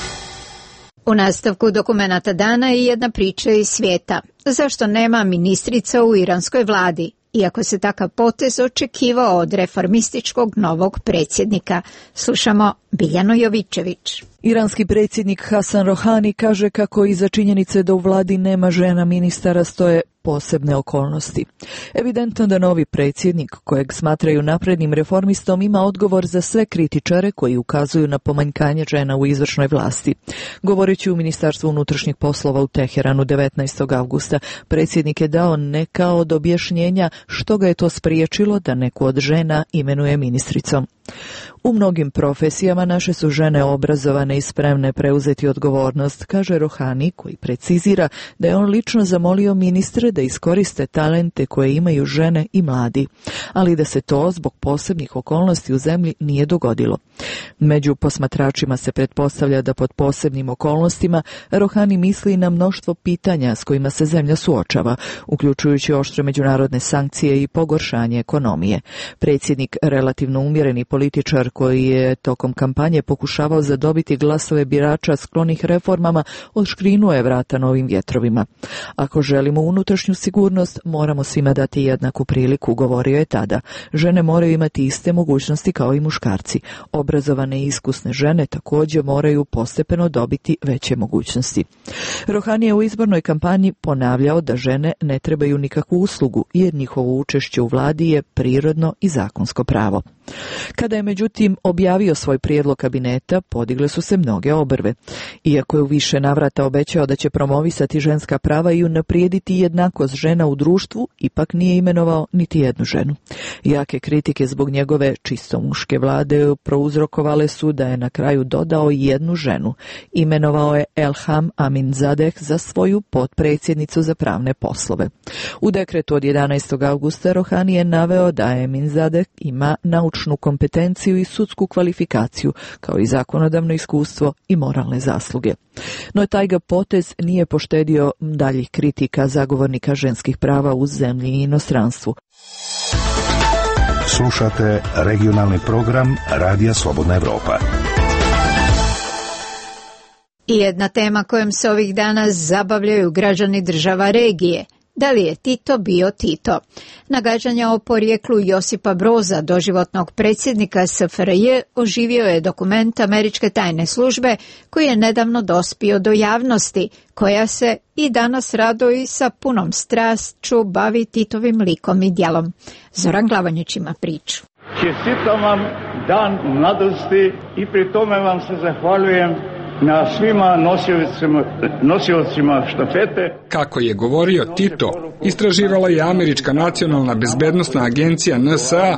S1: U nastavku dokumenata dana je jedna priča iz svijeta. Zašto nema ministrica u iranskoj vladi? Iako se takav potez očekivao od reformističkog novog predsjednika. Slušamo Biljanu Jovičević.
S17: Iranski predsjednik Hasan Rohani kaže kako iza činjenice da u vladi nema žena ministara stoje posebne okolnosti. Evidentno da novi predsjednik, kojeg smatraju naprednim reformistom, ima odgovor za sve kritičare koji ukazuju na pomanjkanje žena u izvršnoj vlasti. Govoreći u Ministarstvu unutrašnjih poslova u Teheranu 19. avgusta, predsjednik je dao neka od objašnjenja što ga je to spriječilo da neku od žena imenuje ministricom. U mnogim profesijama naše su žene obrazovane i spremne preuzeti odgovornost, kaže Rohani, koji precizira da je on lično zamolio ministre da iskoriste talente koje imaju žene i mladi, ali da se to zbog posebnih okolnosti u zemlji nije dogodilo. Među posmatračima se pretpostavlja da pod posebnim okolnostima Rohani misli na mnoštvo pitanja s kojima se zemlja suočava, uključujući oštre međunarodne sankcije i pogoršanje ekonomije. Predsjednik, relativno umjereni političar koji je tokom kampanje pokušavao zadobiti glasove birača sklonih reformama, odškrinuo je vrata novim vjetrovima. Ako želimo unutrašnju sigurnost, moramo svima dati jednaku priliku, govorio je tada. Žene moraju imati iste mogućnosti kao i muškarci. Obrazovane i iskusne žene također moraju postepeno dobiti veće mogućnosti. Rohani je u izbornoj kampanji ponavljao da žene ne trebaju nikakvu uslugu, jer njihovo učešće u vladi je prirodno i zakonsko pravo. Kada je međutim objavio svoj prijedlog kabineta, podigle su se mnoge obrve. Iako je u više navrata obećao da će promovisati ženska prava i unaprijediti jednakost žena u društvu, ipak nije imenovao niti jednu ženu. Jake kritike zbog njegove čisto muške vlade prouzrokovale su da je na kraju dodao jednu ženu. Imenovao je Elham Aminzadeh za svoju potpredsjednicu za pravne poslove. U dekretu od 11. avgusta Rohani je naveo da Aminzadeh ima naučnu kompetenciju i sudsku kvalifikaciju, kao i zakonodavno iskustvo i moralne zasluge. No taj ga potez nije poštedio daljih kritika zagovornika ženskih prava u zemlji i inostranstvu.
S10: Slušate regionalni program Radija Slobodna Evropa.
S1: I jedna tema kojom se ovih dana zabavljaju građani država regije. Da li je Tito bio Tito? Nagađanja o porijeklu Josipa Broza, doživotnog predsjednika SFRJ, oživio je dokument američke tajne službe koji je nedavno dospio do javnosti, koja se i danas rado i sa punom strašću bavi Titovim likom i djelom. Zoran Glavanjić ima priču.
S11: Čestitam vam dan mladosti i pri tome vam se zahvaljujem na svima nosiocima štafete.
S18: Kako je govorio Tito, istraživala je Američka nacionalna bezbednosna agencija NSA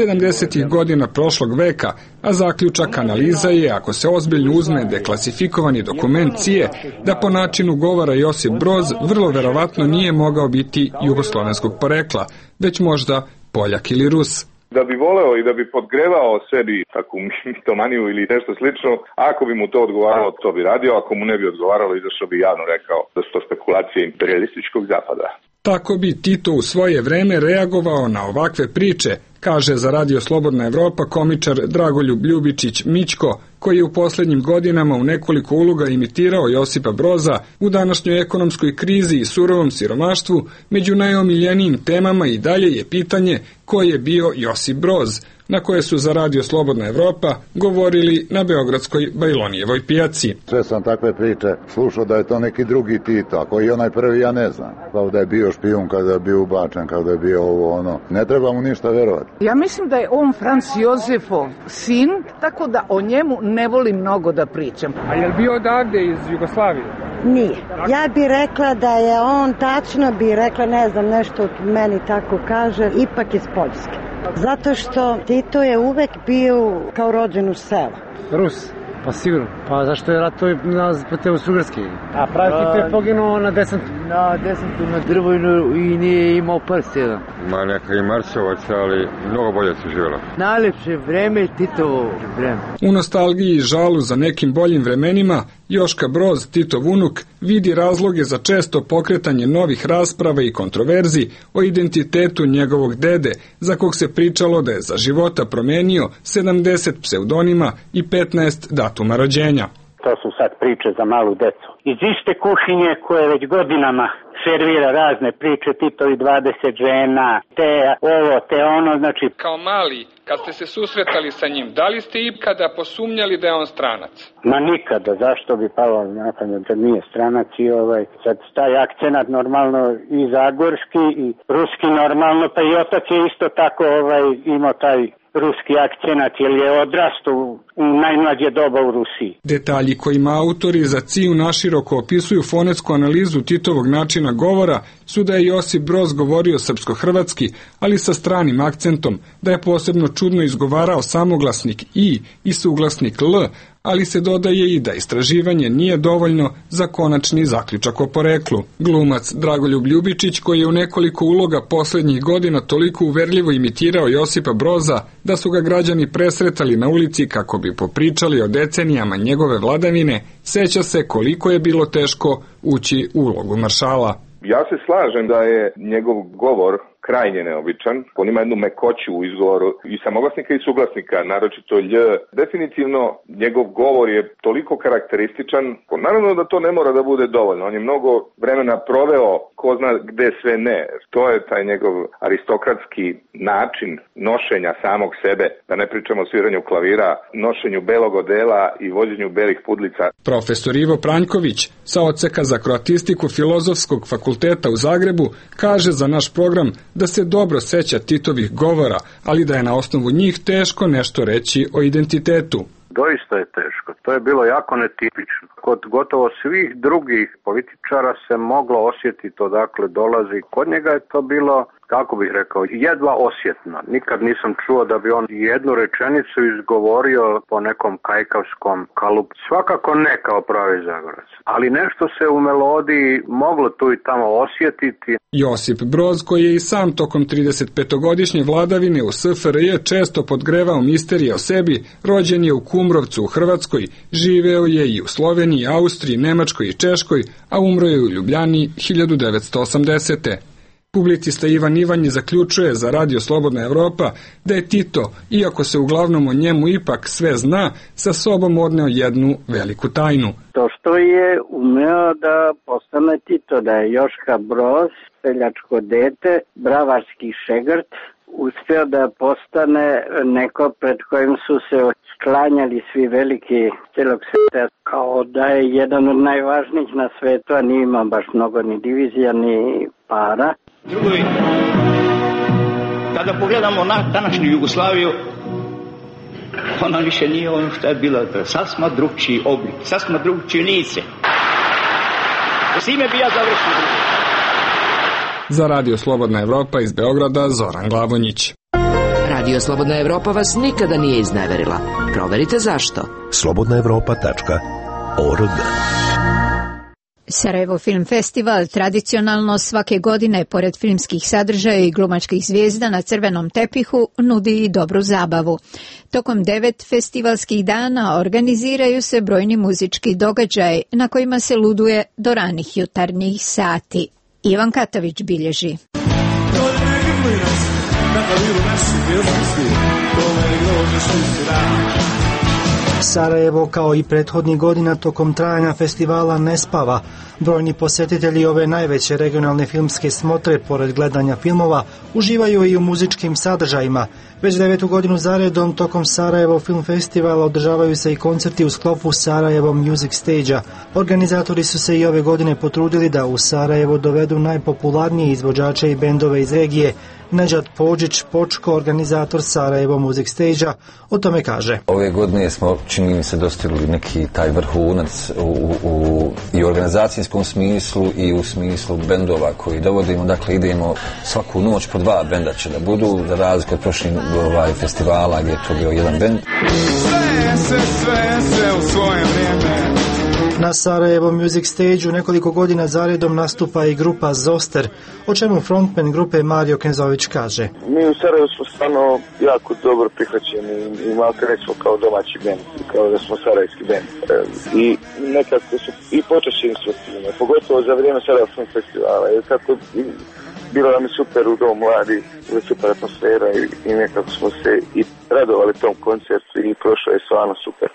S18: 70. godina prošlog veka, a zaključak analiza je, ako se ozbiljno uzme deklasifikovani dokument CIA, da po načinu govora Josip Broz vrlo verovatno nije mogao biti jugoslovenskog porekla, već možda Poljak ili Rus.
S20: Da bi voleo i da bi podgrevao sebi takvu mitomaniju ili nešto slično, ako bi mu to odgovaralo, to bi radio, ako mu ne bi odgovaralo, izašao bi javno rekao da su to spekulacije imperialističkog zapada.
S18: Tako bi Tito u svoje vreme reagovao na ovakve priče, kaže za Radio Slobodna Evropa komičar Dragoljub Ljubičić Mićko, koji je u posljednjim godinama u nekoliko uloga imitirao Josipa Broza u današnjoj ekonomskoj krizi i surovom siromaštvu. Među najomiljenijim temama i dalje je pitanje ko je bio Josip Broz, na koje su za Radio Slobodna Evropa govorili na beogradskoj Bajlonijevoj pijaci.
S21: Sve sam takve priče slušao da je to neki drugi Tito, a koji je onaj prvi ja ne znam. Kao da je bio špijun, kada je bio ubačen, kada je bio ovo ono. Ne treba mu ništa verovati.
S22: Ja mislim da je on Franz Josefov sin, tako da o njemu ne volim mnogo da pričam.
S23: A je li bio odavde iz Jugoslavije?
S24: Nije. Ja bih rekla da je on, tačno bih rekla, ne znam, nešto meni tako kaže, ipak iz Poljske. Zato što Tito je uvek bio kao rođen u selu.
S23: Rus? Pa sigurno. Pa zašto je rato protiv Austro-Ugarske? A pravi Tito je poginuo na desantu?
S25: Na desantu, na Drvojnu i nije imao prst jedan.
S26: Ma neka i Marsovac, ali mnogo bolje se živjelo.
S25: Najlepše vreme, Titovo vreme.
S18: U nostalgiji i žalu za nekim boljim vremenima, Joška Broz, Titov unuk, vidi razloge za često pokretanje novih rasprava i kontroverzi o identitetu njegovog dede, za kog se pričalo da je za života promenio 70 pseudonima i 15 datuma rođenja.
S27: To su sad priče za malu decu. Iz iste kuhinje koje već godinama servira razne priče, Titovi 20 žena, te ovo, te ono, znači...
S23: Kao mali, kad ste se susretali sa njim, da li ste ikada posumnjali da je on stranac?
S27: Ma nikada, zašto bi palo na pamet da nije stranac i sad taj akcenat normalno i zagorski i ruski normalno, pa i otac je isto tako imao taj ruski akcenat, jer je odrastao u najmlađe doba u Rusiji.
S18: Detalji kojima autori za CIA naširoko opisuju fonetsku analizu Titovog načina govora su da je Josip Broz govorio srpsko-hrvatski, ali sa stranim akcentom, da je posebno čudno izgovarao samoglasnik i suglasnik L, ali se dodaje i da istraživanje nije dovoljno za konačni zaključak o poreklu. Glumac Dragoljub Ljubičić, koji je u nekoliko uloga posljednjih godina toliko uverljivo imitirao Josipa Broza da su ga građani presretali na ulici kako bi popričali o decenijama njegove vladavine, seća se koliko je bilo teško ući u ulogu maršala.
S20: Ja se slažem da je njegov govor krajnje neobičan. On ima jednu mekoću u izgovoru i samoglasnika i suglasnika, naročito lj. Definitivno njegov govor je toliko karakterističan. Naravno da to ne mora da bude dovoljno. On je mnogo vremena proveo ko zna gde sve ne. To je taj njegov aristokratski način nošenja samog sebe. Da ne pričamo o sviranju klavira, nošenju belog odela i vođenju belih pudlica.
S18: Profesor Ivo Pranjković sa odseka za kroatistiku Filozofskog fakulteta u Zagrebu kaže za naš program da se dobro seća Titovih govora, ali da je na osnovu njih teško nešto reći o identitetu.
S28: Doista je teško. To je bilo jako netipično. Kod gotovo svih drugih političara se moglo osjetiti odakle dolazi. Kod njega je to bilo, kako bih rekao, jedva osjetno. Nikad nisam čuo da bi on jednu rečenicu izgovorio po nekom kajkavskom kalupu. Svakako ne kao pravi Zagorac. Ali nešto se u melodiji moglo tu i tamo osjetiti.
S18: Josip Broz, koji je i sam tokom 35-godišnje vladavine u SFRJ često podgrevao misterije o sebi, rođen je u Kumrovcu u Hrvatskoj, živeo je i u Sloveniji, Austriji, Nemačkoj i Češkoj, a umro je u Ljubljani 1980. Publicista Ivan Ivanji zaključuje za Radio Slobodna Evropa da je Tito, iako se uglavnom o njemu ipak sve zna, sa sobom odneo jednu veliku tajnu.
S27: To što je umeo da postane je Tito, da je Joška Broz, seljačko dete, bravarski šegrt, uspio da postane neko pred kojim su se sklanjali svi veliki celog sveta, kao da je jedan od najvažnijih na svetu, a nije ima baš mnogo ni divizija, ni para.
S3: Drugovi, kada pogledamo na današnju Jugoslaviju, ona više nije ono što je bila, sasma drugčiji oblik, sasma drugčiji lice. S time bi ja završio.
S18: Za Radio Slobodna Evropa iz Beograda, Zoran Glavonjić.
S5: Radio Slobodna Evropa vas nikada nije izneverila. Proverite zašto.
S10: slobodnaevropa.org.
S1: Sarajevo Film Festival tradicionalno svake godine, pored filmskih sadržaja i glumačkih zvijezda na crvenom tepihu, nudi i dobru zabavu. Tokom 9 festivalskih dana organiziraju se brojni muzički događaji na kojima se luduje do ranih jutarnjih sati. Ivan Katović bilježi.
S6: Sarajevo, kao i prethodnih godina, tokom trajanja festivala ne spava. Brojni posjetitelji ove najveće regionalne filmske smotre, pored gledanja filmova, uživaju i u muzičkim sadržajima. Već 9. godinu zaredom tokom Sarajevo Film Festivala održavaju se i koncerti u sklopu Sarajevo Music Stage-a. Organizatori su se i ove godine potrudili da u Sarajevo dovedu najpopularnije izvođače i bendove iz regije. Neđat Pođić Počko, organizator Sarajevo Music Stage-a, o tome kaže.
S7: Ove godine smo, čini mi se, dostigli neki taj vrhunac u i organizacijskom smislu i u smislu bendova koji dovodimo. Dakle, idemo svaku noć po 2 benda će da budu, za razliku od prošlih festivala gdje je to bio jedan bend. Sve u svojem vrijeme.
S6: Na Sarajevo Music Stage-u nekoliko godina zaredom nastupa i grupa Zoster, o čemu frontman grupe Mario Kenzović kaže.
S8: Mi u Sarajevu smo stvarno jako dobro prihvaćeni i malko smo kao domaći bend, kao da smo sarajevski bend. I nekako su i počešćeni s festivalima, pogotovo za vrijeme Sarajevo Film Festivala. Jer kako bilo nam je super u Dom mladi, bila super atmosfera i nekako smo se i radovali tom koncertu i prošlo je stvarno super.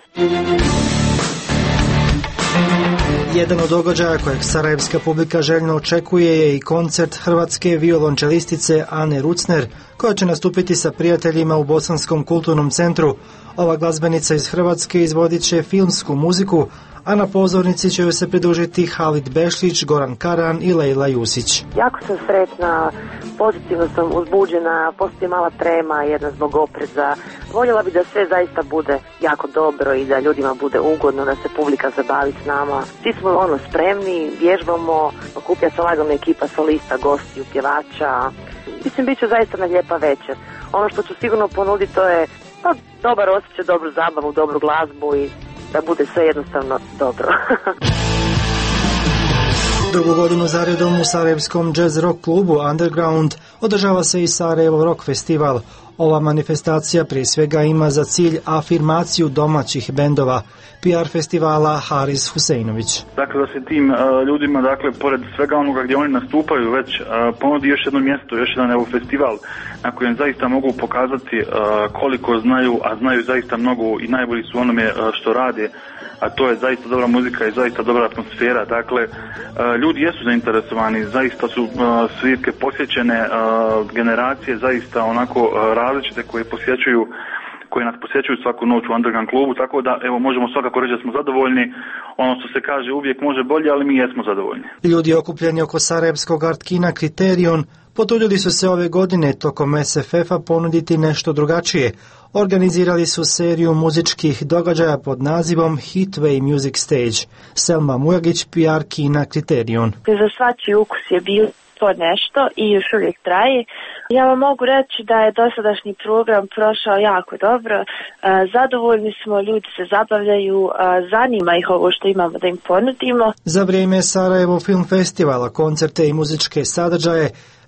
S6: Jedan od događaja kojeg sarajevska publika željno očekuje je i koncert hrvatske violončelistice Ane Rucner, koja će nastupiti sa prijateljima u Bosanskom kulturnom centru. Ova glazbenica iz Hrvatske izvodit će filmsku muziku, a na pozornici će joj se pridružiti Halid Bešlić, Goran Karan i Lejla Jusić.
S9: Jako sam sretna, pozitivno sam uzbuđena, postoji mala trema, jedna zbog opreza. Voljela bi da sve zaista bude jako dobro i da ljudima bude ugodno, da se publika zabavi s nama. Svi smo spremni, vježbamo, okuplja se lagana ekipa solista, gostiju, pjevača. Mislim, bit će zaista na lijepa večer. Ono što ću sigurno ponuditi to je dobar osjećaj, dobru zabavu, dobru glazbu i da bude sve jednostavno dobro.
S6: Drugu godinu zaredom u sarajevskom jazz rock klubu Underground održava se i Sarajevo Rock Festival. Ova manifestacija prije svega ima za cilj afirmaciju domaćih bendova. PR festivala Haris Huseinović.
S12: Dakle, da se tim ljudima, dakle, pored svega onoga gdje oni nastupaju, već ponudi još jedno mjesto, još jedan festival na kojem zaista mogu pokazati koliko znaju, a znaju zaista mnogo i najbolji su onome što rade, a to je zaista dobra muzika i zaista dobra atmosfera. Dakle, ljudi jesu zainteresovani, zaista su svirke posjećene, generacije zaista onako različite koje nas posjećuju svaku noć u Underground klubu, tako da evo možemo svakako reći da smo zadovoljni. Ono što se kaže, uvijek može bolje, ali mi jesmo zadovoljni.
S6: Ljudi okupljeni oko sarajevskog art kina Kriterion potrudili su se ove godine tokom SFF-a ponuditi nešto drugačije. Organizirali su seriju muzičkih događaja pod nazivom Hitway Music Stage. Selma Mujagić, PR kina Kriterion.
S14: Za svačiji ukus je bilo to nešto i još uvijek traje. Ja vam mogu reći da je dosadašnji program prošao jako dobro. Zadovoljni smo, ljudi se zabavljaju, zanima ih ovo što imamo da im ponudimo.
S6: Za vrijeme Sarajevo Film Festivala, koncerte i muzičke sadržaje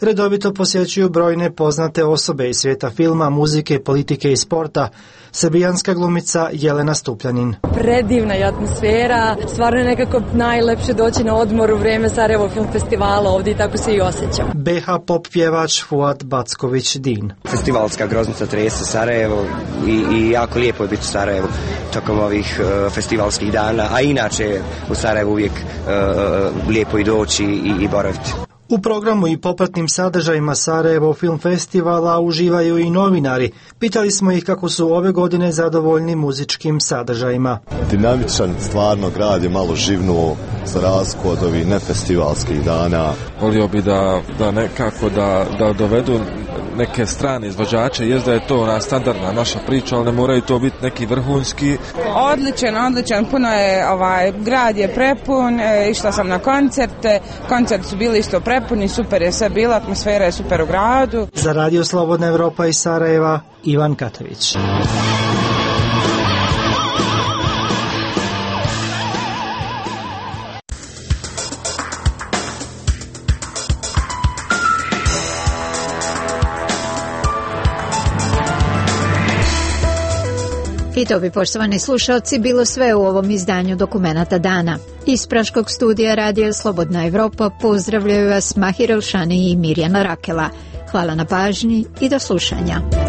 S6: redovito posjećuju brojne poznate osobe iz svijeta filma, muzike, politike i sporta. Srbijanska glumica Jelena Stupljanin.
S2: Predivna je atmosfera, stvarno je nekako najlepše doći na odmor u vrijeme Sarajevo Film Festivala ovdje i tako se i osjećam.
S6: BH pop pjevač Fuad Backović-Din.
S4: Festivalska groznica trese Sarajevo i jako lijepo je biti u Sarajevu tokom ovih festivalskih dana, a inače u Sarajevu uvijek lijepo i doći i boraviti.
S6: U programu i popratnim sadržajima Sarajevo Film Festivala uživaju i novinari. Pitali smo ih kako su ove godine zadovoljni muzičkim sadržajima.
S11: Dinamičan, stvarno grad je malo živnuo za razliku od ovih nefestivalskih dana.
S13: Volio bi da nekako da dovedu neke strane izvođače, jest da je to ona standardna naša priča, ali ne moraju to biti neki vrhunski.
S15: Odličan, puno je, grad je prepun, išla sam na koncerte, koncerti su bili isto prepuni, super je sve bila, atmosfera je super u gradu.
S6: Za Radio Slobodna Evropa iz Sarajeva, Ivan Katović.
S1: I to bi, poštovani slušalci, bilo sve u ovom izdanju Dokumenata dana. Iz Praškog studija Radija Slobodna Evropa pozdravljaju vas Mahir Elšani i Mirjana Rakela. Hvala na pažnji i do slušanja.